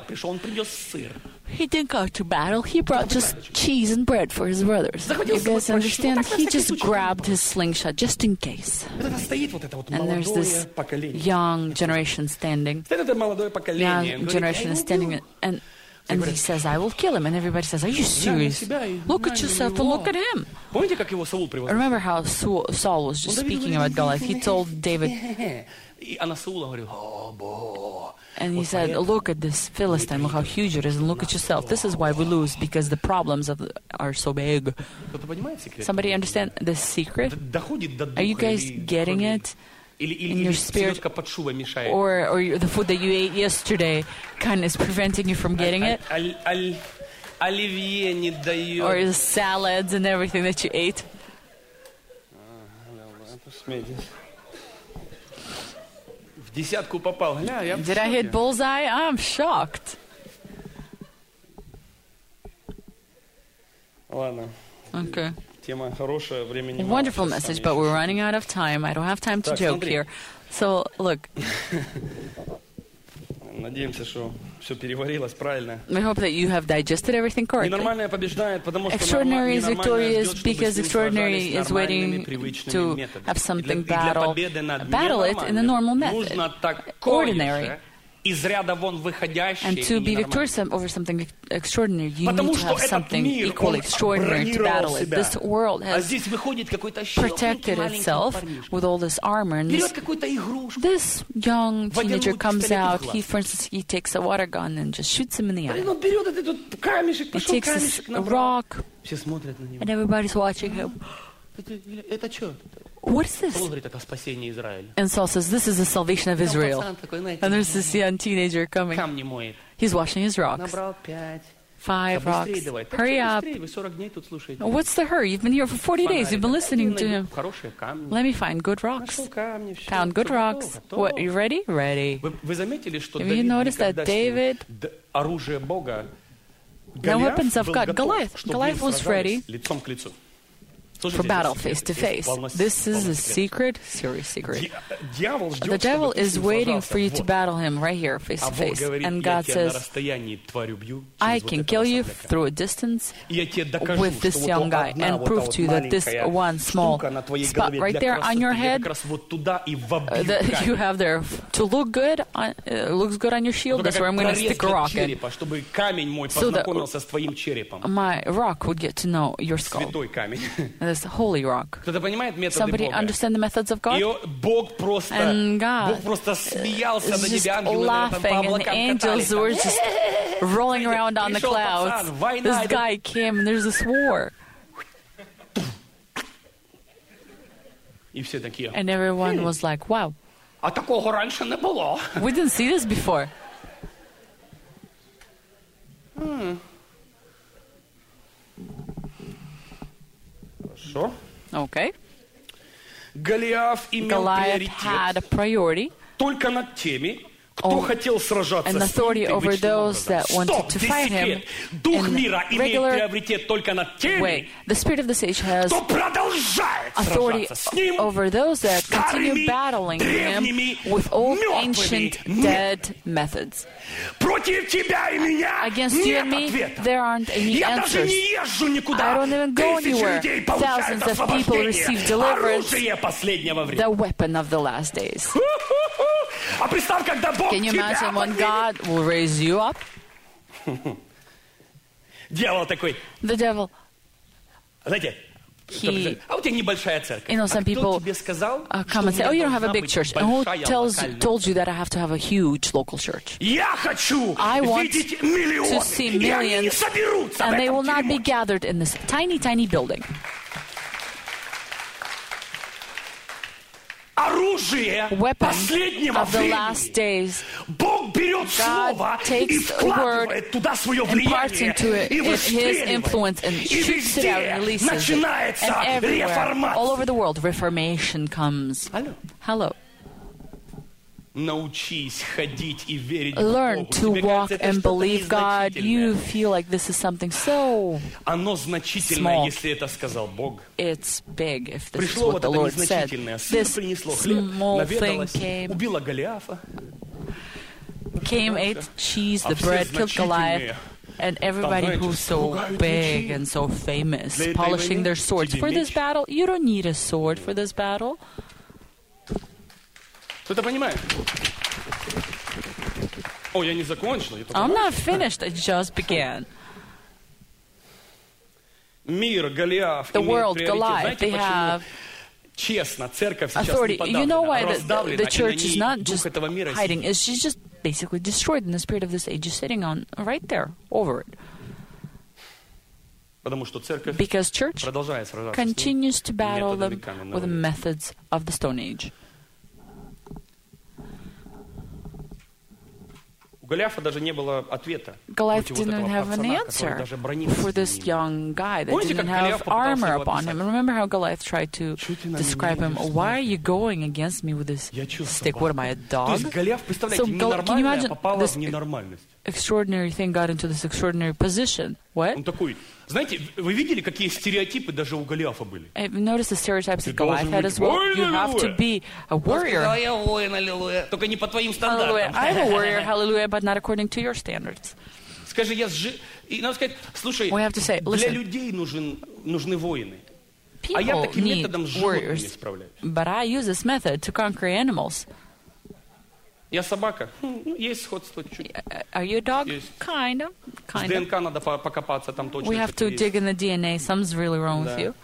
He didn't go to battle. He brought just cheese and bread for his brothers. You guys understand? He just grabbed his slingshot just in case. And there's this young generation standing. Young generation is standing and he says, I will kill him. And everybody says, are you serious? Look at yourself and look at him. Remember how Saul was just speaking about Goliath. He told David, and he said, look at this Philistine, look how huge it is, and look at yourself. This is why we lose, because the problems are so big. Somebody understand the secret? Are you guys getting it? In your spirit, or the food that you ate yesterday kind of is preventing you from getting it? Or the salads and everything that you ate? Did I hit bullseye? I'm shocked. Okay. A wonderful message, but we're running out of time. I don't have time to joke here. So, look. Надеемся, что все переварилось правильно. We hope that you have digested everything correctly. Ненормальное побеждает, потому что Extraordinary is ненормальное victorious ждет, чтобы because с ним extraordinary сражались is нормальными, waiting привычными to методами. have something И для battle победы над it in a normal ненормальным method, нужно такое ordinary. же, из ряда вон выходящее And и to be ненормальное. victorious over something extraordinary, you Потому need to что have этот something мир, equally он extraordinary to бронировал battle it. себя. This world А has здесь выходит какой-то щелкнутый protected маленький itself парнишка. with all this armor. And Берет какую-то игрушку. this young teenager Водяную comes пистолет out. в глаз. He, for instance, he takes a water gun and just shoots him in the eye. Он берет этот камешек, He пошел takes this камешек, набрал. rock, Все смотрят на него. and everybody's watching him. Это что? What is Он this? говорит, это спасение Израиля. And Saul says, this is the salvation of Israel. Пацан такой, знаете, And there's this young teenager coming. камни моет. He's washing his rocks. Набрал 5. 5 Быстрее rocks. давай. Hurry up. Быстрее, вы 40 дней тут слушаете. What's the hurry? You've been here for 40 days. You've been listening to him. Хорошие камни. Let me find good rocks. Нашел камни, всё. Found good Всё rocks. готово, What, готово. you ready? Ready. Вы заметили, что Have you Давид noticed that никогда с ним David- оружие Бога No Голиаф weapons of был God. готов, Goliath. чтобы Goliath им was сражались ready лицом к лицу. for battle face to face. This is a secret, serious secret. Дьявол ждет, The devil чтобы ты с is ним waiting сражался. for you to Вот. battle him right here, face А to Бог face. говорит, And я God тебя на says, расстоянии тварь убью I через вот can этого kill you сопляка. through a distance И я тебе докажу, with this что вот young guy одна and вот та prove вот to you that this маленькая one small штука на твоей spot голове right для there on your красоты, я head как раз вот туда и вобью that you камень. have there to look good, looks good on your shield. Только That's where I'm как going to прорез stick a для rock in. черепа, чтобы камень мой So that- познакомился с твоим черепом. My rock would get to know your skull. Святой камень. This holy rock. Кто-то понимает методы Somebody Бога? understand the methods of И God? Бог просто, And God Бог просто смеялся It's над just ними, ангелы наверное, там по laughing, and the облакам angels катались. were just rolling around on the Пришел clouds. пацан, война, This это- guy came, and there's this war. И все такие, And everyone was like, wow, а такого раньше не было. we didn't see this before. Хорошо. Okay. Голиаф имел Goliath had a приоритет priority только над теми, кто хотел сражаться and с ним authority over привычным those образом. that wanted Стоп, to здесь fight him секрет. Дух in мира имеет regular приоритет только над теми, way. The spirit of this age has кто продолжает authority сражаться с ним over those that continue старыми, battling him древними, with old мертвыми ancient методами. dead methods. Против тебя и меня Against you нет and me, ответа. there aren't any Я даже answers. не езжу никуда. I don't even go Тысячи anywhere. людей получают Thousands of people освобождение. receive deliverance. Оружие последнего времени. The weapon of the last days. А представь, когда Бог Can you тебя imagine when поднимет. God will raise you up? Дьявол такой, The devil, знаете, he, а у тебя небольшая церковь. you know, some а кто people тебе сказал, come and say, oh, you don't have a big church. And who told you that I have to have a huge local church? Я хочу I want видеть миллионы. to see И они не millions, соберутся в and they этом will not be теремочке. gathered in this tiny, tiny building. Оружие Weapon последнего of the last времени. days. Бог берет слово God и takes the word, вкладывает туда свое imparts влияние into it и his выстреливает. influence and И shoots it out везде and releases it. начинается And everywhere, all over реформация. the world, reformation comes. Алло. Hello. Научись ходить и верить в Learn Бога. to Тебе walk кажется, это and что-то believe God. You незначительное. feel like this is something so Оно значительное, small. если это сказал Бог. it's big if this is Пришло what вот the это Lord said. незначительное. Сыр This принесло хлеб, small thing наведалось, came, убило Голиафа. ate cheese, А the все bread, killed Goliath. значительные. And everybody знаете, who's so стругают big мечи. and so famous, Для этой polishing войны their swords. тебе For this меч. battle, you don't need a sword for this battle. Кто-то понимает? О, я не закончил. я только I'm начал. not finished, I just began. Мир, Голиаф The имеет world, приоритет. Goliath, Знаете, they почему have честно церковь сейчас authority. не You know подавлена, why раздавлена, the и на church is ней not дух just этого мира hiding, сидит. is she's just basically destroyed, and the spirit of this age is sitting on right there, over it. Потому что церковь Because church продолжает сражаться с ним continues to battle методами them каменного with the века. methods of the Stone Age. У Голиафа даже не было ответа Goliath против вот didn't этого have an пацана, который answer даже бронился for this с ним. young guy that Помните, didn't как have Голиаф попытался armor его upon him. описать? Remember how Goliath tried to Чё ты на describe меня him? будешь Why are ставить? you going against me with this Я чё, stick? собака? What am I, a То dog? есть Голиаф, представляете, So, can you ненормальное imagine попало this в ненормальность. extraordinary thing got into this extraordinary position? What? Он такой, знаете, вы видели, какие стереотипы даже у Голиафа были? Have you noticed the stereotypes that Goliath had as well? You have to be a warrior. Я воин, аллилуйя. Только не по твоим Hallelujah. стандартам. I'm a warrior, hallelujah, but not according to your standards. Скажи, И надо сказать, слушай, We have to say, для listen, людей нужны воины. А я people таким need методом с животными warriors, справляюсь. but I use this method to conquer animals. Я собака. Есть сходство чуть. Are you a dog? Yes. Kind of. С ДНК надо покопаться, там точно We have to что-то dig есть. in the DNA. Something's really wrong with Да. you.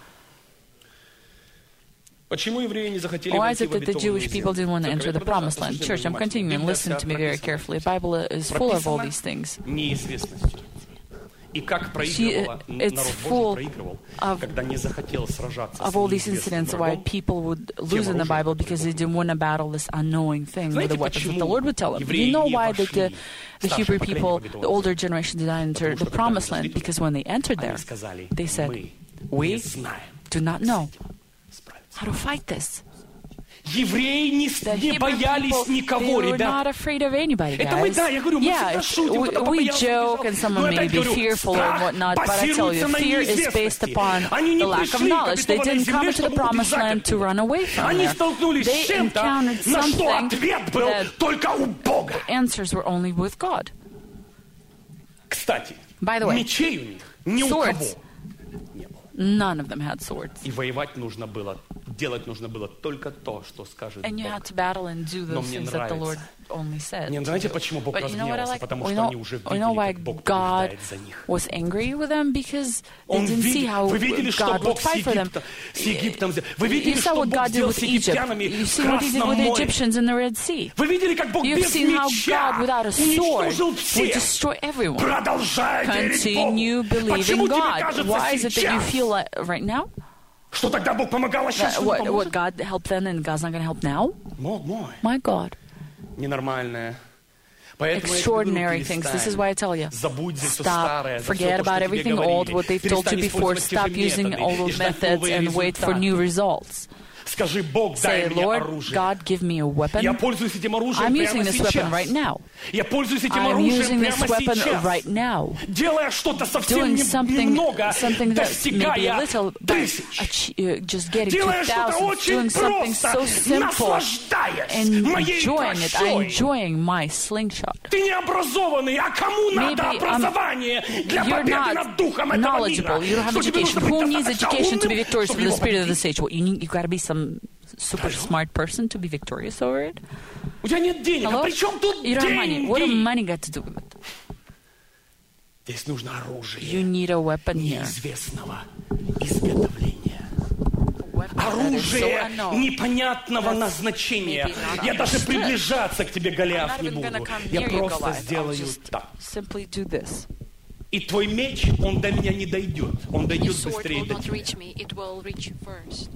Почему евреи не захотели Why is войти it в that the обетованную Jewish people землю? didn't want to Церковь, enter это the продолжаю, promised land? слушайте Church, I'm внимательно. continuing. Библия Listen to me very прописана. carefully. The Bible is full of all Прописана these things. неизвестностью. И как проигрывала, it's народ full Божий проигрывал, of- когда не захотел сражаться Of с all these неизвестным incidents, why врагом. people would lose in the Bible because they didn't want to battle this unknowing thing with the Знаете, weapons that почему the Lord would tell them. евреи You know не why that the вошли Hebrew в старшее people, поколение the older generation, did not enter Потому the что когда promised они land? зашли Because when they entered there, Они сказали, they said, мы we не знаем, do not know справиться. how to fight this. Евреи не The Hebrew боялись people, никого, they were ребят. not afraid of anybody, Это мы, guys. да, я говорю, мы Yeah, всегда шутим, кто-то we побоялся, joke убежал. and someone Но may опять be говорю, fearful or страх whatnot, but I tell you, базируется на fear is based неизвестности. upon Они не the lack of пришли к knowledge. They обетованной didn't come земле, into the чтобы promised убежать land to оттуда. run away from Они there. столкнулись с They чем-то, encountered на что something ответ был that только у Бога. answers were only with God. Кстати, By the way, мечей у них ни у кого swords. не было. None of them had swords. И воевать нужно было, делать нужно было только то, что скажет And you Бог. had to battle and do Но those мне things that the Lord нравится. only said. Не, to знаете, do. почему Бог But you know what I разгневался? like? Потому We что know, они уже we know видели, why как Бог God побеждает за них. was angry with them because they Он didn't see how Вы видели, что God would Бог с fight for them. Египтом сделал? Вы You видели, saw что what Бог God did сделал with с Egypt. египтянами You в see what He did Красном with the море? Egyptians in the Red Sea. Вы видели, как Бог You've без seen how меча God, without a sword, уничтожил would всех? destroy everyone. Продолжай верить Continue Богу. believing Почему тебе God. кажется Why is it that you сейчас, feel like right now? что тогда Бог помогал, а сейчас что What поможет? God helped then and God's not going to help now? Бог мой. My God. Ненормальное. Поэтому я тебе Extraordinary говорю, things. перестань. This is why I tell you. Забудь за все Stop. старое, за Forget все то, about что тебе everything говорили. old, what they've told you Перестань before. использовать те же Stop using методы all и those ждать methods новые and wait for результаты. new results. Скажи, Бог, дай Say, мне Lord, оружие. God, give me a Я weapon. пользуюсь этим оружием I'm прямо using this сейчас. weapon right now. Я пользуюсь этим I'm оружием using this прямо weapon сейчас. right now. Делая что-то совсем Doing something немного, that maybe a достигая little, but тысяч. just getting to Делая что-то thousands. очень Doing something so просто, simple. наслаждаясь моей Enjoying it. I'm прощой. enjoying my slingshot. Ты не образованный, а кому надо Maybe, образование для You're победы над духом not этого knowledgeable. мира? You don't have Что тебе education. нужно быть Who needs достаточно education to be умным, victorious чтобы from the его spirit of the победить? stage? What, you got to be some super smart person to be victorious over it? У тебя нет денег, Hello? а при чем тут You don't have money. What does деньги? money got to do with it? Здесь нужно оружие You need a weapon here. неизвестного изготовления. A weapon that is so Оружие unknown. непонятного That's назначения. maybe not Я даже understood. приближаться к тебе, I'm Голиаф, not не even gonna буду. come Я near you, просто Goliath. I'll сделаю just так. simply do this. И твой меч, он до меня не дойдет. Он Your дойдет sword быстрее will до not тебя. reach me, it will reach you first.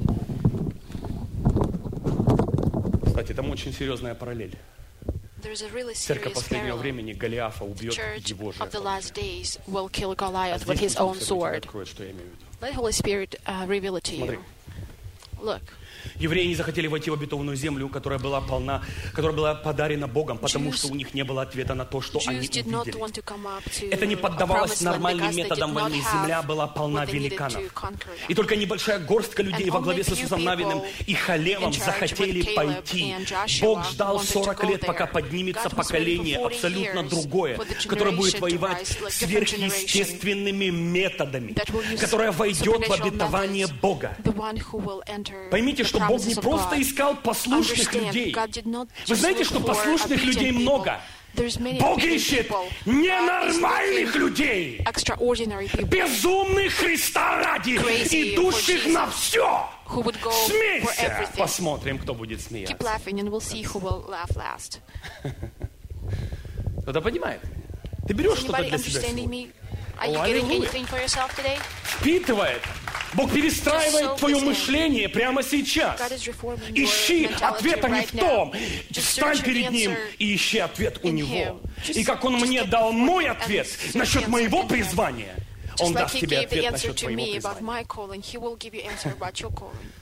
Кстати, там очень серьезная параллель. There's a really Церковь serious последнего parallel. времени Голиафа убьет Church его же. of the last days will kill А Goliath with здесь his own Дух Святой sword. откроет, что я имею в виду. Let Holy Spirit reveal it to Смотри. you. Look, Евреи не захотели войти в обетованную землю, которая была полна, которая была подарена Богом, потому что у них не было ответа на то, что они Jews did not увидели. want to come up to Это не a поддавалось promised land нормальным because they методам did not войны. Земля have была полна what they needed великанов. to conquer И them. только небольшая горстка людей And во главе only с few Иисусом Навиным people и Халевом in charge захотели with Caleb пойти. and Joshua Бог ждал wanted to 40 go лет, пока there. поднимется God was поколение waiting for 40 абсолютно years другое, for the которое будет generation to воевать rise, like different сверхъестественными методами, that will use которое войдет в supernatural обетование methods. Бога. The one who will enter Поймите, the что Бог не promises of просто God. искал послушных Understand, людей. God did not Вы just знаете, look что for послушных obedient людей people. много. There's many Бог obedient ищет people. ненормальных людей, Extraordinary people безумных Христа ради, Crazy идущих for на Jesus. все. who would go for Смейся! everything. Посмотрим, кто будет Keep смеяться. laughing and we'll see who will laugh last. Кто-то понимает? Ты берешь Is что-то anybody для себя understanding сегодня? me? Are you getting Hallelujah. anything for yourself today? Впитывает. Бог перестраивает Just soak твое this in. мышление прямо сейчас. God is reforming Ищи your mentality ответа не right в том. now. Just Встань search перед the Ним answer и ищи ответ у in Него. Him. И как Он Just мне get дал the мой and ответ search насчет the answer моего in Him. призвания, Just Он like даст He тебе gave the ответ answer насчет to твоего me about призвания. my calling, He will give you answer about your calling.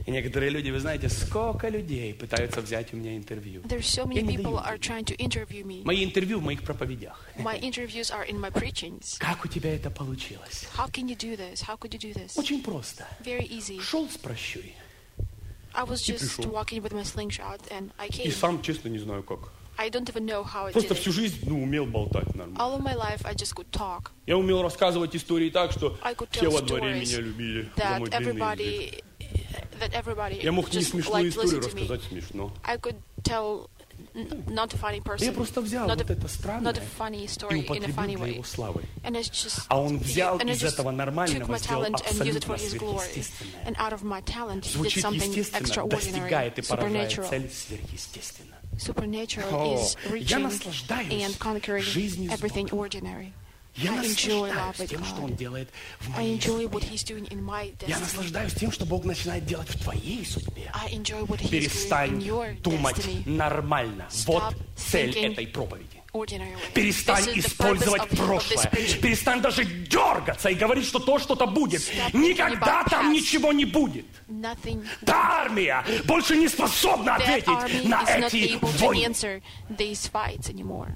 И некоторые люди, вы знаете, сколько людей пытаются взять у меня интервью. There's so Я many не people даю are интервью. trying to interview me. Мои интервью в моих проповедях. My interviews are in my preachings. Как у тебя это получилось? How can you do this? How could you do this? Очень просто. Very easy. Шел с прощой. I was just пришел. walking with my slingshot and I И came. сам, честно, не знаю как. I don't even know how I did Просто всю it. жизнь, умел болтать нормально. All of my life I just could talk. Я умел рассказывать истории так, что I could все tell во дворе stories меня любили за мой that длинный язык. everybody Я мог не just смешную liked историю listening to me. рассказать смешно. I could tell not a funny person. Я просто взял not вот a, это странное not a funny и story in a употребил funny для way. его славы. And it's just, А он взял and I из just этого took нормального, my сделал talent and used it for абсолютно his glory. сверхъестественное. And out of my talent, he did Звучит something естественно, extraordinary, достигает и поражает supernatural. цель сверхъестественно. Supernatural О, is я reaching наслаждаюсь and conquering жизнью с everything Богом. ordinary. Я I enjoy love наслаждаюсь with тем, что Он God. делает в I моей enjoy what судьбе. He's doing in my Я destiny. наслаждаюсь тем, что Бог начинает делать в твоей судьбе. I enjoy what He's doing in Перестань your думать destiny. нормально. Вот Stop цель thinking этой проповеди. Ordinary way. Перестань This is the использовать purpose of this прошлое. preaching. Перестань даже дергаться и говорить, что то что-то будет. Stop Никогда thinking about там past. ничего не будет. Nothing. Та армия больше не способна That ответить army на is not эти able to войны. answer these fights anymore.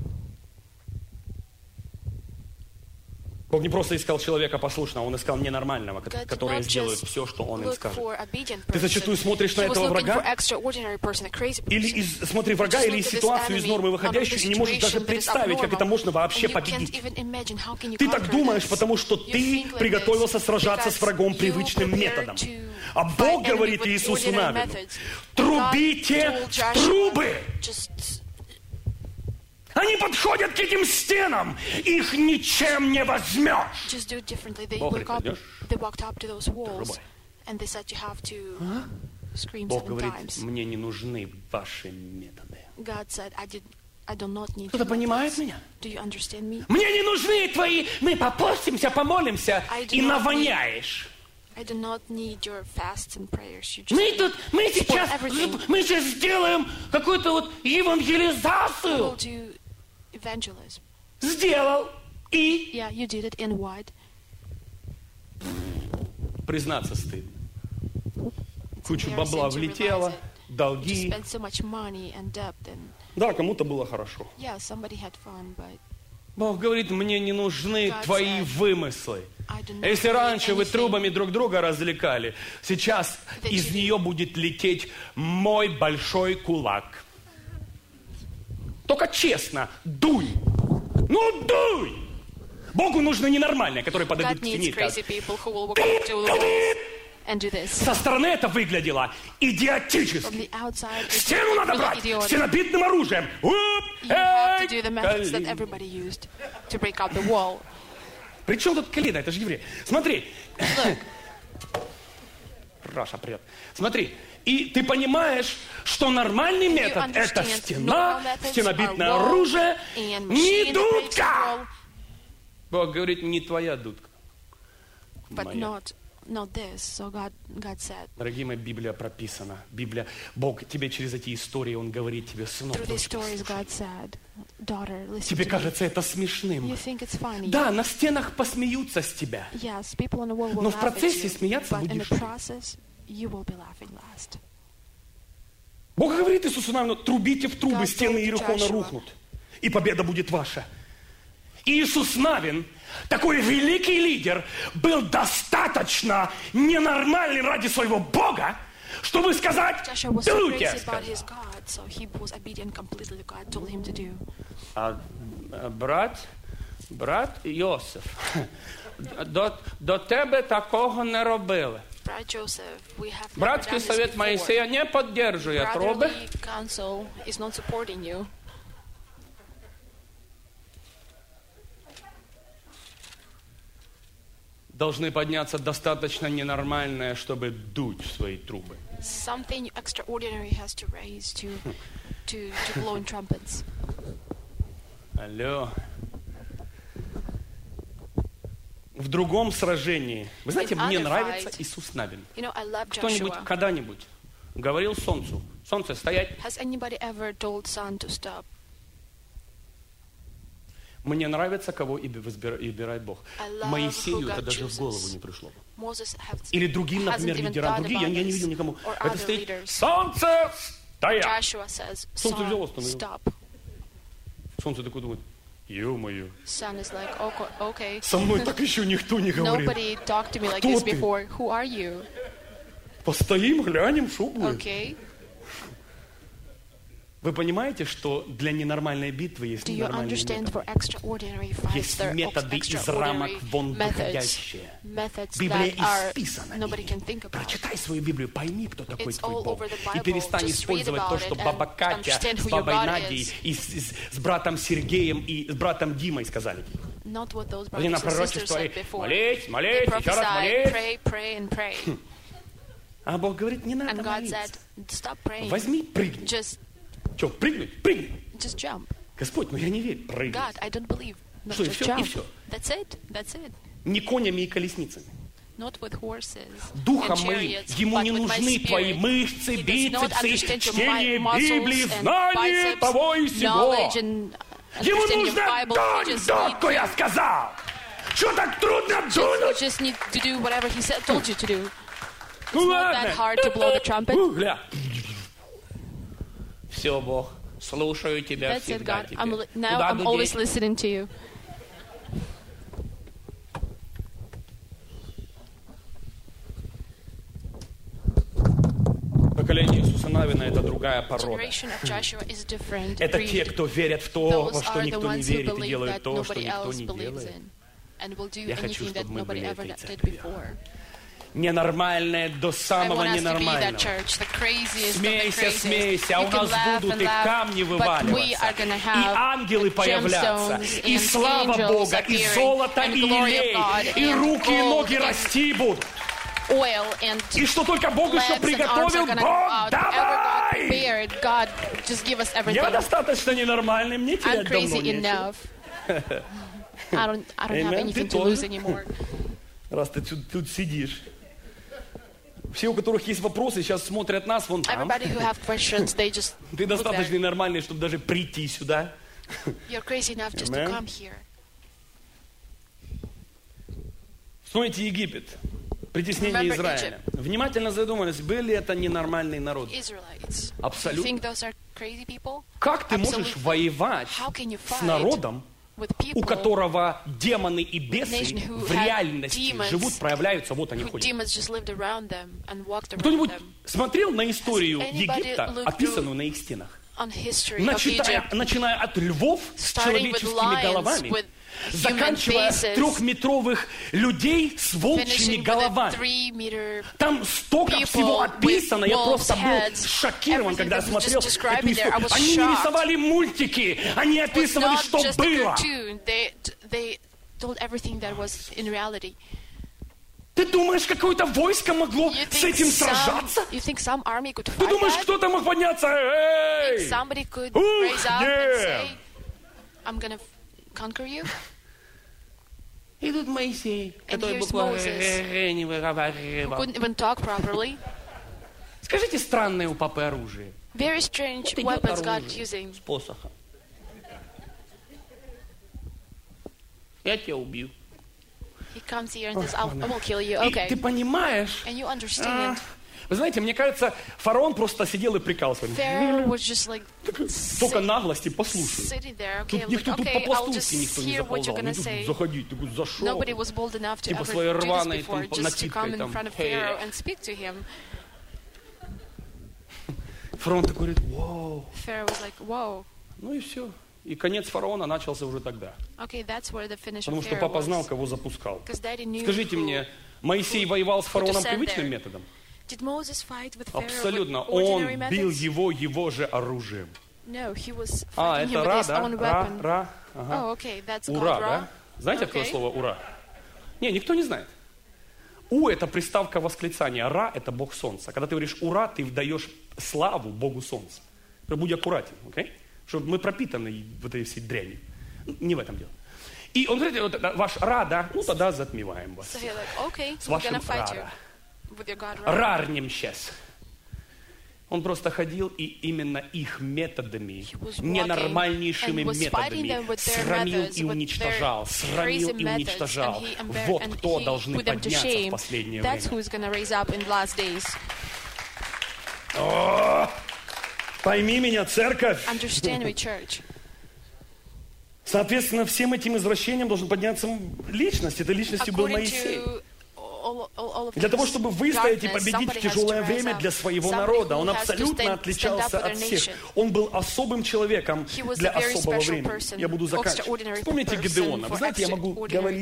Бог не просто искал человека послушного, Он искал ненормального, God did который not сделает just все, что Он им look скажет. for obedient Ты зачастую person. смотришь на He was этого looking for врага, extraordinary person, a crazy или person. смотри врага, Just или look at this ситуацию из enemy, нормы out of выходящую, the и не можешь даже situation that is представить, как это abnormal. можно вообще And you can't победить. even imagine how can you Ты так conquer думаешь, this. потому что You ты think like приготовился this сражаться с because врагом you привычным prepared методом. to А fight Бог enemy говорит with Иисусу ordinary Навину: methods. трубите God told в Joshua, трубы! just Они подходят к этим стенам, их ничем не возьмешь. do it differently. They Бог walked up to those walls, Трубой. and they said you have to scream Бог 7 говорит: times. мне не нужны ваши методы. God said, I do not need Кто-то your понимает methods. меня? Do you understand me? Мне не нужны твои, мы попостимся, помолимся, I do и not навоняешь. I do not need your fasts and prayers. You just Мы сейчас, everything. мы сейчас сделаем какую-то вот евангелизацию. will do evangelism. Сделал. И Yeah, you did it in what? признаться стыдно. Куча Embarrassing бабла to влетела, realize it. You долги. spent so much money and debt, and Да, кому-то было хорошо. yeah, somebody had fun, but Бог говорит: мне не нужны God твои said, вымыслы. I do not Если need раньше вы anything. трубами друг друга развлекали, сейчас That из you- нее будет лететь мой большой кулак. Только честно, дуй. Ну, дуй! Богу нужно ненормальное, которое подойдут God к стене и needs crazy скажут: people who will walk up to the walls and do this. со стороны это выглядело From идиотически. the outside, it's Стену надо really брать idiotic. стенобитным оружием. You have to do the methods that everybody used to break up the wall. Причем тут Калина? Это же еврей. Смотри. Look, Раша прет. Смотри. И ты понимаешь, что нормальный метод — это understand стена, normal methods стенобитное are wall оружие, and не machine that breaks the дудка. wall, Бог говорит: не твоя дудка. but Моя. not this. So God said, Дорогие мои, Библия прописана. Библия, Бог тебе через эти истории, Он говорит тебе: сынок, through these дочка, stories, God said, daughter, listen тебе to me. кажется это смешным. You think it's funny. Да, на стенах посмеются с тебя. Yes, people on the wall will Но в laugh at процессе you, смеяться but in будешь the ты. process, you will be laughing last. Бог говорит Иисусу Навину: трубите в трубы, God стены told Иерихона Joshua. рухнут, и победа будет ваша. Иисус Навин, такой великий лидер, был достаточно ненормальный ради своего Бога, чтобы сказать: Joshua was so дуйте, crazy about his сказал. God, so he was obedient completely to God told him to do. А брат Йосиф, до тебе такого не робили. Brother Joseph, we have never Братський done this совет before. Моїсея не підтримує труби. Brotherly council is not supporting you. Должны подняться достаточно ненормальное, чтобы дуть в свои трубы. Something extraordinary has to raise to blow in trumpets. Алло. В другом сражении. Вы знаете, In мне other нравится fight, Иисус Навин. You know, I love Кто-нибудь Joshua. когда-нибудь говорил солнцу: солнце, стоять. Has anybody ever told sun to stop? Мне нравится, кого избирает Бог. Моисею это даже в голову не пришло. Или другим, например, лидерам. Другие, я не видел никому. Это стоит: солнце стоять! Солнце взяло, остановило. Солнце такое думает: ё-моё. Со мной так еще никто не говорил. Кто ты? Постоим, глянем, что будет. Вы понимаете, что для ненормальной битвы есть ненормальные методы? Есть методы из рамок вон выходящие. Библия исписана. Прочитай свою Библию, пойми, кто такой твой Бог. И перестань использовать то, что баба Катя с бабой Надей, и с братом Сергеем и с братом Димой сказали. Они на пророчество: молись, молись, еще раз молись. А Бог говорит: не надо молиться. Возьми, прыгни. Что, прыгнуть? Прыгни. Господь, я не верю. Прыгни. Что, и все? Не конями и колесницами. Духом моим. Ему не нужны твои мышцы, бицепсы, чтение Библии, знание того и сего. Ему нужно дунь, дудку, я сказал. Что так трудно дунуть? Ну ладно. Все, Бог, слушаю тебя всегда теперь. Now I'm always listening to you. Поколение Иисуса Навина — это другая порода. Это те, кто верят в то, во что никто не верит, и делают то, что никто не делает. Я хочу, чтобы мы были этой церковью. Ненормальное до самого ненормального. Смейся, смейся, а у нас будут и камни вываливаться, и ангелы появляться, и слава Бога, и золото, и лилей, и руки, и ноги расти будут. И что только Бог еще приготовил, Бог, давай! Я достаточно ненормальный, мне терять давно нечего. Раз ты тут сидишь. Все, у которых есть вопросы, сейчас смотрят нас вон там. Ты достаточно ненормальный, чтобы даже прийти сюда. Вспомните Египет, притеснение Израиля. Внимательно задумались, был ли это ненормальный народ? Абсолютно. Как ты можешь воевать с народом, у которого демоны и бесы в реальности живут, проявляются, вот они ходят? Кто-нибудь смотрел на историю Египта, описанную на их стенах? Начиная от львов с человеческими головами, заканчивая трехметровых людей с волчьими головами. Там столько всего описано, я просто был шокирован, когда смотрел эту историю. Они не рисовали мультики, они описывали, что было. Ты думаешь, какое-то войско могло с этим сражаться? Ты думаешь, кто-то мог подняться? Эй! И тут Моисей, который буквально не выговаривал. Скажите, странное у папы оружие. Very strange weapons God using. С посохом. Я тебя убью. He comes here and says, I will kill you. Okay. И ты понимаешь? And you understand. Вы знаете, мне кажется, фараон просто сидел и прикалывался. Только наглости, послушай. Тут никто тут по-пластунски никто не заползал. Не тут заходить, такой зашел. Типа своей рваной накидкой там. Фараон такой говорит: вау. Ну и все. И конец фараона начался уже тогда. Потому что папа знал, кого запускал. Скажите мне, Моисей воевал с фараоном привычным методом? Абсолютно. Он бил его же оружием. Это Ра, да? Ра. Ага. Ура, да? Знаете откуда слово Ура? Не, никто не знает. У — это приставка восклицания. Ра — это Бог Солнца. Когда ты говоришь Ура, ты вдаешь славу Богу Солнца. Будь аккуратен, окей? Чтобы мы пропитаны вот этой всей дрянью. Не в этом дело. И он говорит: вот, ваш Ра, да? Ну тогда затмеваем вас. С вашим Ра. Рарнем сейчас. Он просто ходил и именно их методами, ненормальнейшими методами срамил и уничтожал. Срамил и уничтожал. Вот кто должны подняться в последнее время. О, пойми меня, церковь. Соответственно, всем этим извращениям должен подняться личность. Этой личностью был Моисей. Для того, чтобы выстоять и победить в тяжелое время для своего народа. Он абсолютно отличался от всех. Он был особым человеком для особого времени. Я буду заканчивать. Вспомните Гидеона. Вы знаете, я могу говорить.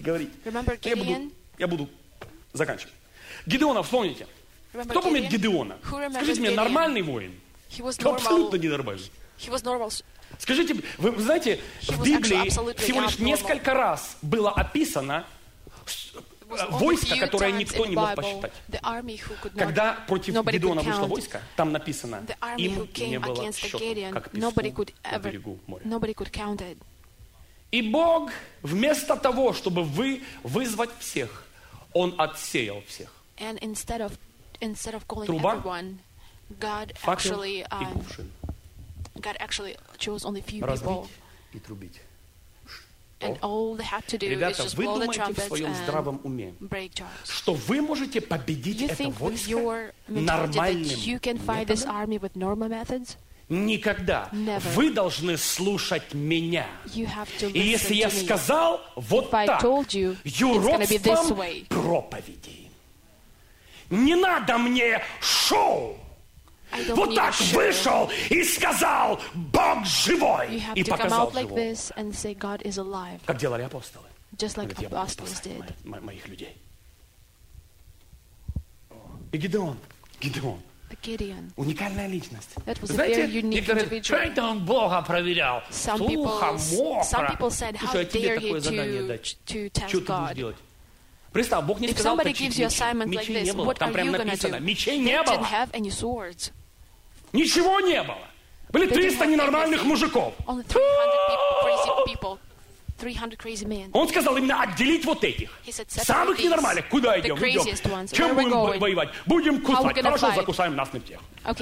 Я буду заканчивать. Гидеона, вспомните. Кто помнит Гидеона? Скажите мне, нормальный воин? Абсолютно ненормальный. Скажите, вы знаете, в Библии всего лишь несколько раз было описано войско, которое никто не мог посчитать. Когда против Гидеона вышло войско, там написано, им не было счета, как песку на берегу моря. И Бог, вместо того, чтобы вызвать всех, Он отсеял всех. Труба, факел и кувшин. Разбить и трубить. Ребята, вы думаете в своем здравом уме, что вы можете победить это войско нормальным методом? Никогда. Вы должны слушать меня. И если я сказал вот так, юродством проповеди. Не надо мне шоу. Вот так вышел и сказал, Бог живой, и показал живого. Как делали апостолы. Моих людей. И Гидеон. Уникальная личность. Знаете, некоторые говорят, это он Бога проверял. Сухо, мокро. Слушай, а тебе такое задание дать? Что ты будешь делать? Представь, Бог не сказал точить мечи. Мечей не было. Там прямо написано, мечей не было. Ничего не было. Были 300 ненормальных мужиков. Он сказал именно отделить вот этих. Самых ненормальных. Куда идем? Идем. Чем будем воевать? Будем кусать. Хорошо, закусаем нас на всех.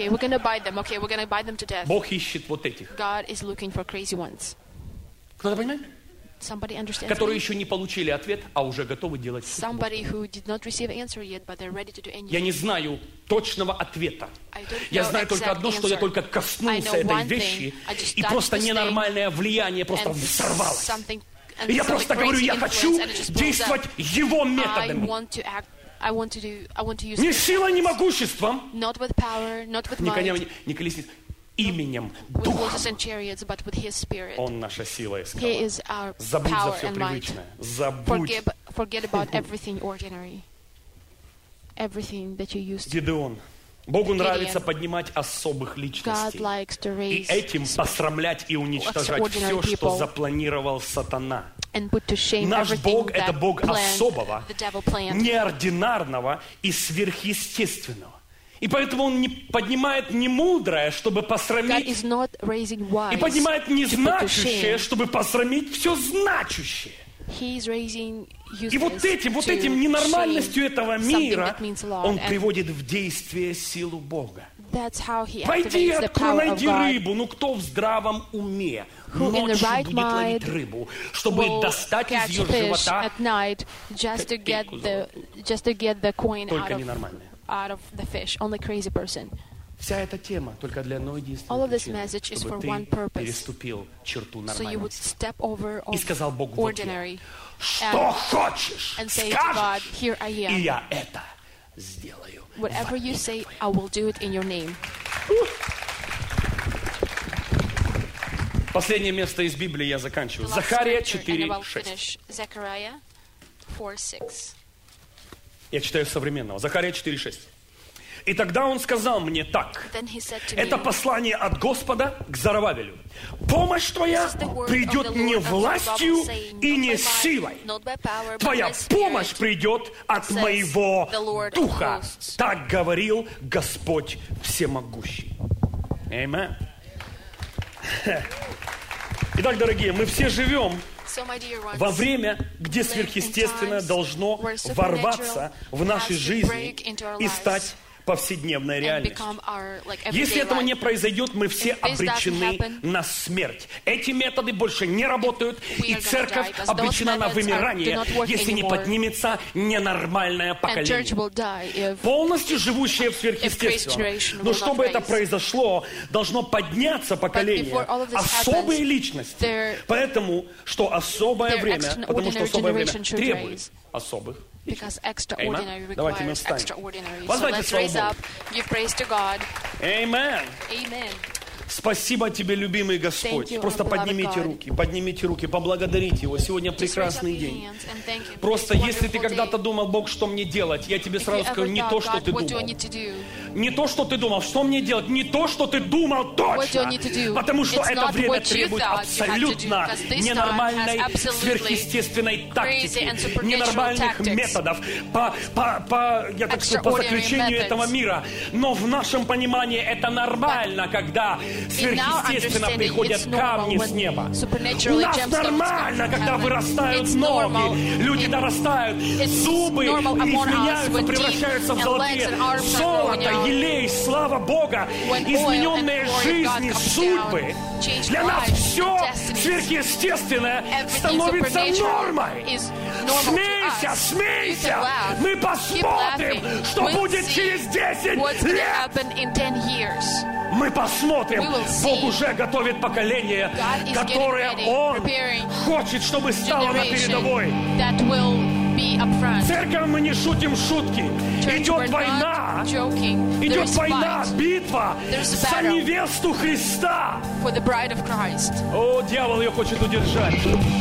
Бог ищет вот этих. Кто-то понимает? Которые еще не получили ответ, а уже готовы делать. Я не знаю точного ответа. Я знаю только одно, что я только коснулся этой вещи, и просто ненормальное влияние просто взорвалось. И я просто говорю, я хочу действовать Его методами. Не силой, не могуществом, не конем, не колесницей. Именем, Духом. Он наша сила и скала. Забудь за все привычное. Забудь. Гидеон. Богу нравится поднимать особых личностей. И этим посрамлять и уничтожать все, что запланировал сатана. Наш Бог — это Бог особого, неординарного и сверхъестественного. И поэтому Он не поднимает не мудрое, чтобы посрамить, и поднимает незначущее, чтобы посрамить все значущее. И вот этим ненормальностью этого мира Он приводит в действие силу Бога. Пойди, найди рыбу. Ну кто в здравом уме ночью будет ловить рыбу, чтобы достать из ее живота только ненормальное. Out of the fish, only crazy person. Вся эта тема только для одной единственной причины, чтобы ты переступил черту нормальности. И сказал Богу вот я, что хочешь, скажешь, и я это сделаю. Whatever you say, I will do it in your name. Последнее место из Библии я заканчиваю. Захария 4:6. Я читаю современного. Захария 4:6. И тогда он сказал мне так. Это послание от Господа к Зоровавелю. Помощь твоя придет не властью и не силой. Твоя помощь придет от моего Духа. Так говорил Господь Всемогущий. Аминь. Итак, дорогие, мы все живем во время, где сверхъестественное должно ворваться в нашей жизни и стать повседневная реальность. Если этого не произойдет, мы все обречены на смерть. Эти методы больше не работают, и церковь обречена на вымирание, если не поднимется ненормальное поколение, полностью живущее в сверхъестественном. Но чтобы это произошло, должно подняться поколение, особые личности. Поэтому, что особое время, потому что особое время требует особых. Давайте мы встанем. Воздайте славу Богу. Аминь. Спасибо Тебе, любимый Господь. Просто поднимите руки, поблагодарите Его. Сегодня прекрасный день. Просто если ты когда-то думал, Бог, что мне делать, я тебе сразу скажу, не то, что ты думал. Не то, что ты думал, что мне делать, не то, что ты думал точно. Потому что это время требует абсолютно ненормальной, сверхъестественной тактики, ненормальных методов по заключению этого мира. Но в нашем понимании это нормально, когда сверхъестественно приходят камни с неба. У нас нормально, когда вырастают ноги, люди дорастают, зубы изменяются, превращаются в золотые, золото, елей, слава Бога, измененные жизни, судьбы. Для нас все сверхъестественное становится нормой. Смейся! Мы посмотрим, что будет через 10 лет. Мы посмотрим. Бог уже готовит поколение, которое Он хочет, чтобы стало на передовой. Церковь, мы не шутим шутки. Идет война, битва за невесту Христа. О, дьявол ее хочет удержать.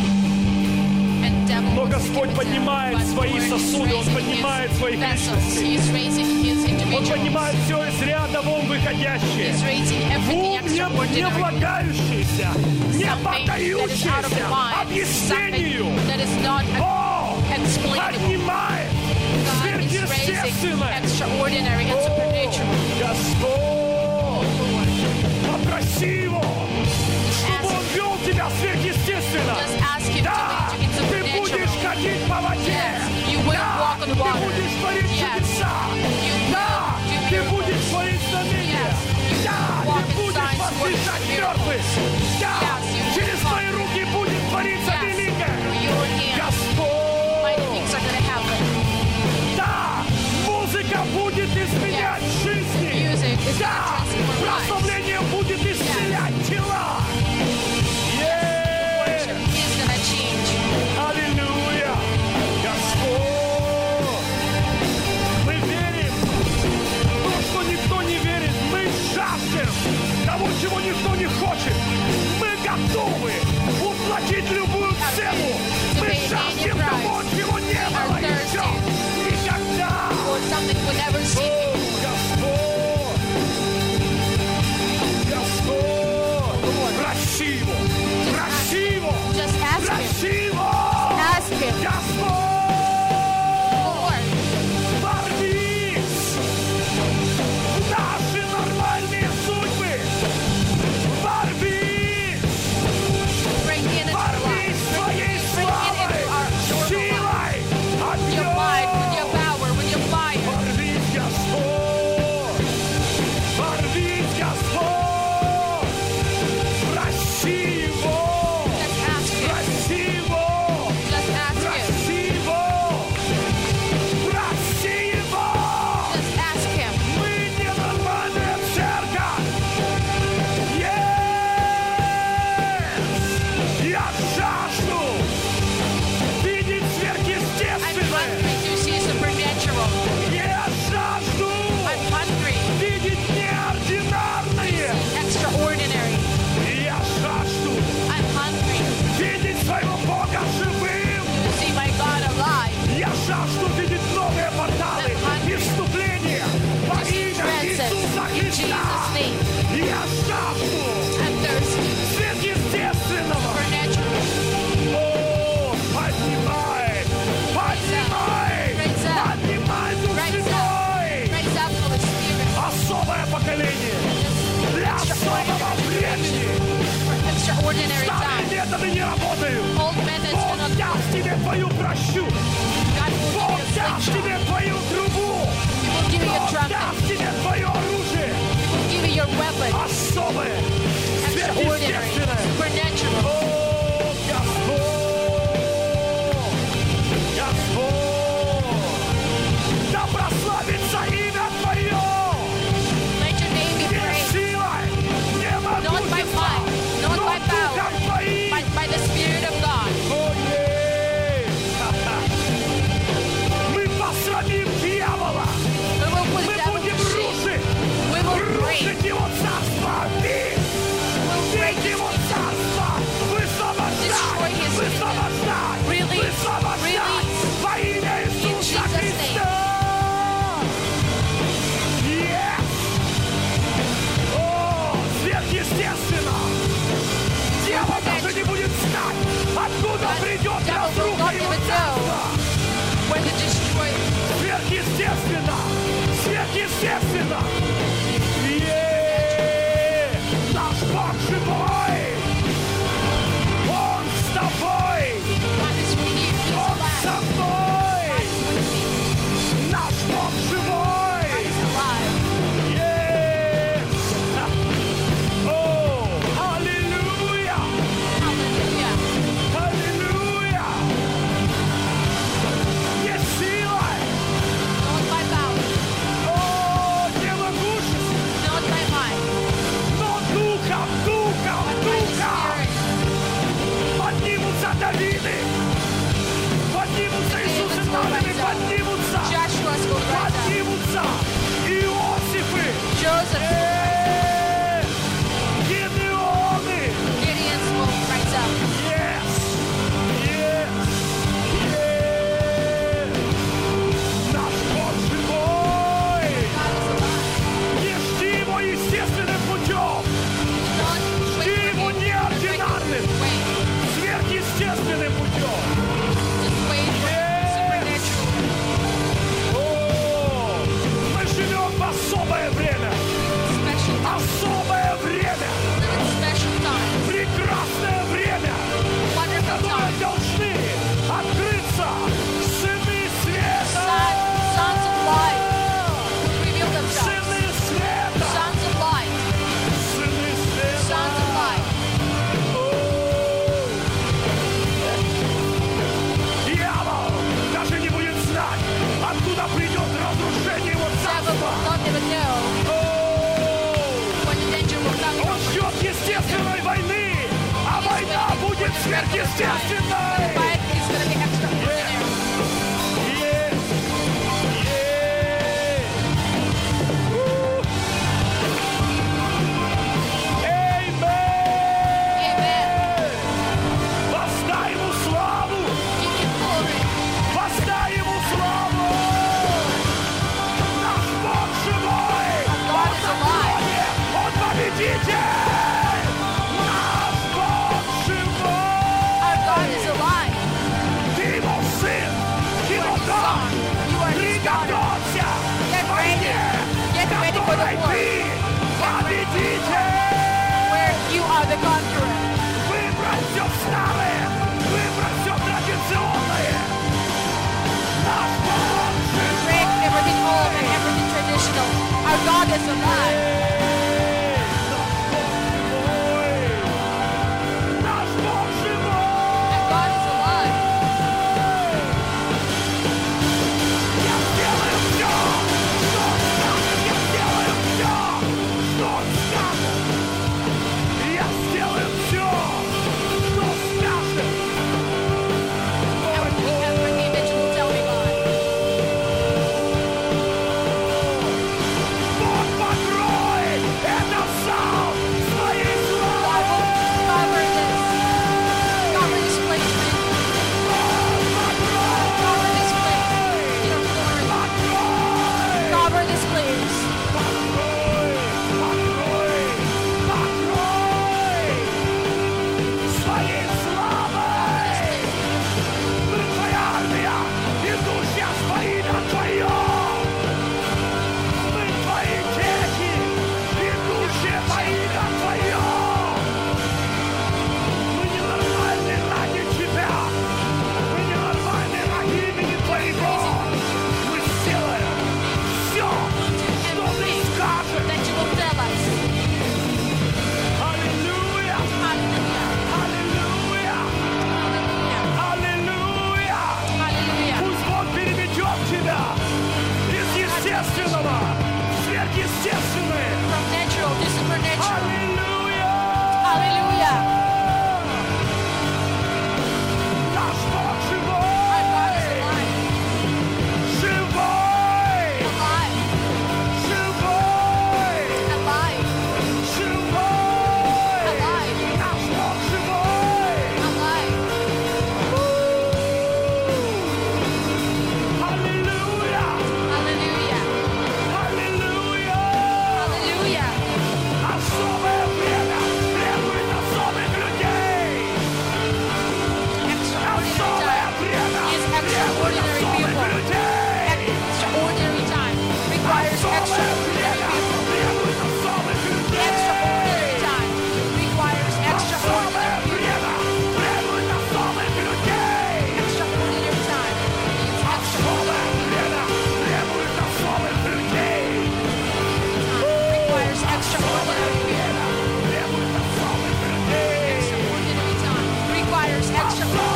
Но Господь поднимает свои сосуды, Он поднимает своих личностей. Он поднимает все из ряда вон выходящее. В ум не влагающееся, не поддающееся объяснению. О, поднимает сверхъестественное. Господь, попроси Его, чтобы Он вел тебя сверхъестественно. Да, ты будешь ходить по воде. Да, ты будешь творить чудеса. Да, ты будешь творить знамения. Да, ты будешь воскрешать мертвых. Да, через твои руки будет твориться великое. Господь. Да, музыка будет изменять жизни. Да, прославление будет исцелять тела. Аллилуйя! Господь! Мы верим в то, что никто не верит. Мы жаждем того, чего никто не хочет. Мы готовы уплатить любую цену. Мы жаждем того, чего не было еще никогда. О, Господь! Господь! Проси Его! Проси Его! Проси Его! Господь! Ворвись в наши нормальные судьбы! Ворвись! Ворвись своей славой, силой, огнем! Ворвись, Господь! Ворвись, Господь! Проси Его! Проси Его! Проси Его! Проси Его! Мы ненормальная церковь! Я жажду видеть сверхъестественное! Я жажду видеть неординарное! Я жажду видеть своего Бога живым! Я жажду видеть новые порталы и вступления во имя Иисуса Христа! Я жажду сверхъестественного! О, поднимай! Поднимай! Поднимай Дух Святой! Особое поколение! Для особого времени! Старые методы не работают! Бог даст тебе твою прощу! Бог даст тебе твою трубу! Бог даст тебе happen. Особое, Extraordinary, сверхъестественное. supernatural. О, Господь! Господь! Да прославится имя Твое! Let your name be Не praised. силой, не Not by могуществом, might, not но by power, Духом Твоим. but by the Spirit of God. Мы посрамим дьявола. We will put Мы the devil будем to shame. рушить. We will break. Рушить его царство. Бить. Бить его царство. Высвобождать. Destroy his Высвобождать. Release. Высвобождать. Release. Во имя Иисуса Jesus' name. Христа. Yes. О, сверхъестественно. Дьявол даже не будет знать, откуда придет Devil will разруха not его even царства. know when to destroy. Сверхъестественно! Сверхъестественно! Наш Бог живой! Он с тобой! God is with you. He's Он со alive. мной! God is with me. Наш Бог живой! God is alive. Yes! О, аллилуйя! Hallelujah. Аллилуйя! Не силой! Not by power, О, не могуществом! not by might, Но духом, духом, but by the духом Spirit. поднимутся Давиды, поднимутся Иисусы Навины, поднимутся, Joshua's will rise up. поднимутся Иосифы, Joseph, Гедеоны. Gideon's will rise up. Yes, yes, yes. Наш Бог живой. God is alive. Не жди его естественным путем, Not wait жди for его him. неординарным, Wait. сверхъестественным путем. Just wait for supernatural. О, мы живем в особое время, Special time. особое время, Live in special time. прекрасное время, Wonderful которое time. должны открыться сыны света. Sons of light reveal themselves. Сыны света. Sons of light. Сыны света. Sons of light. Дьявол даже не будет знать, откуда придет разрушение его Devil царства. will not even know О, when the danger will come. Он ждет естественной войны, а война будет The сверхъестественной. fight is going to be extraordinary. Yes. Yes. Amen. Воздай ему славу! Give you glory. Воздай ему славу! Наш Бог живой! God is alive. Он победитель! Наш Бог живой! Our God is alive. extraordinary.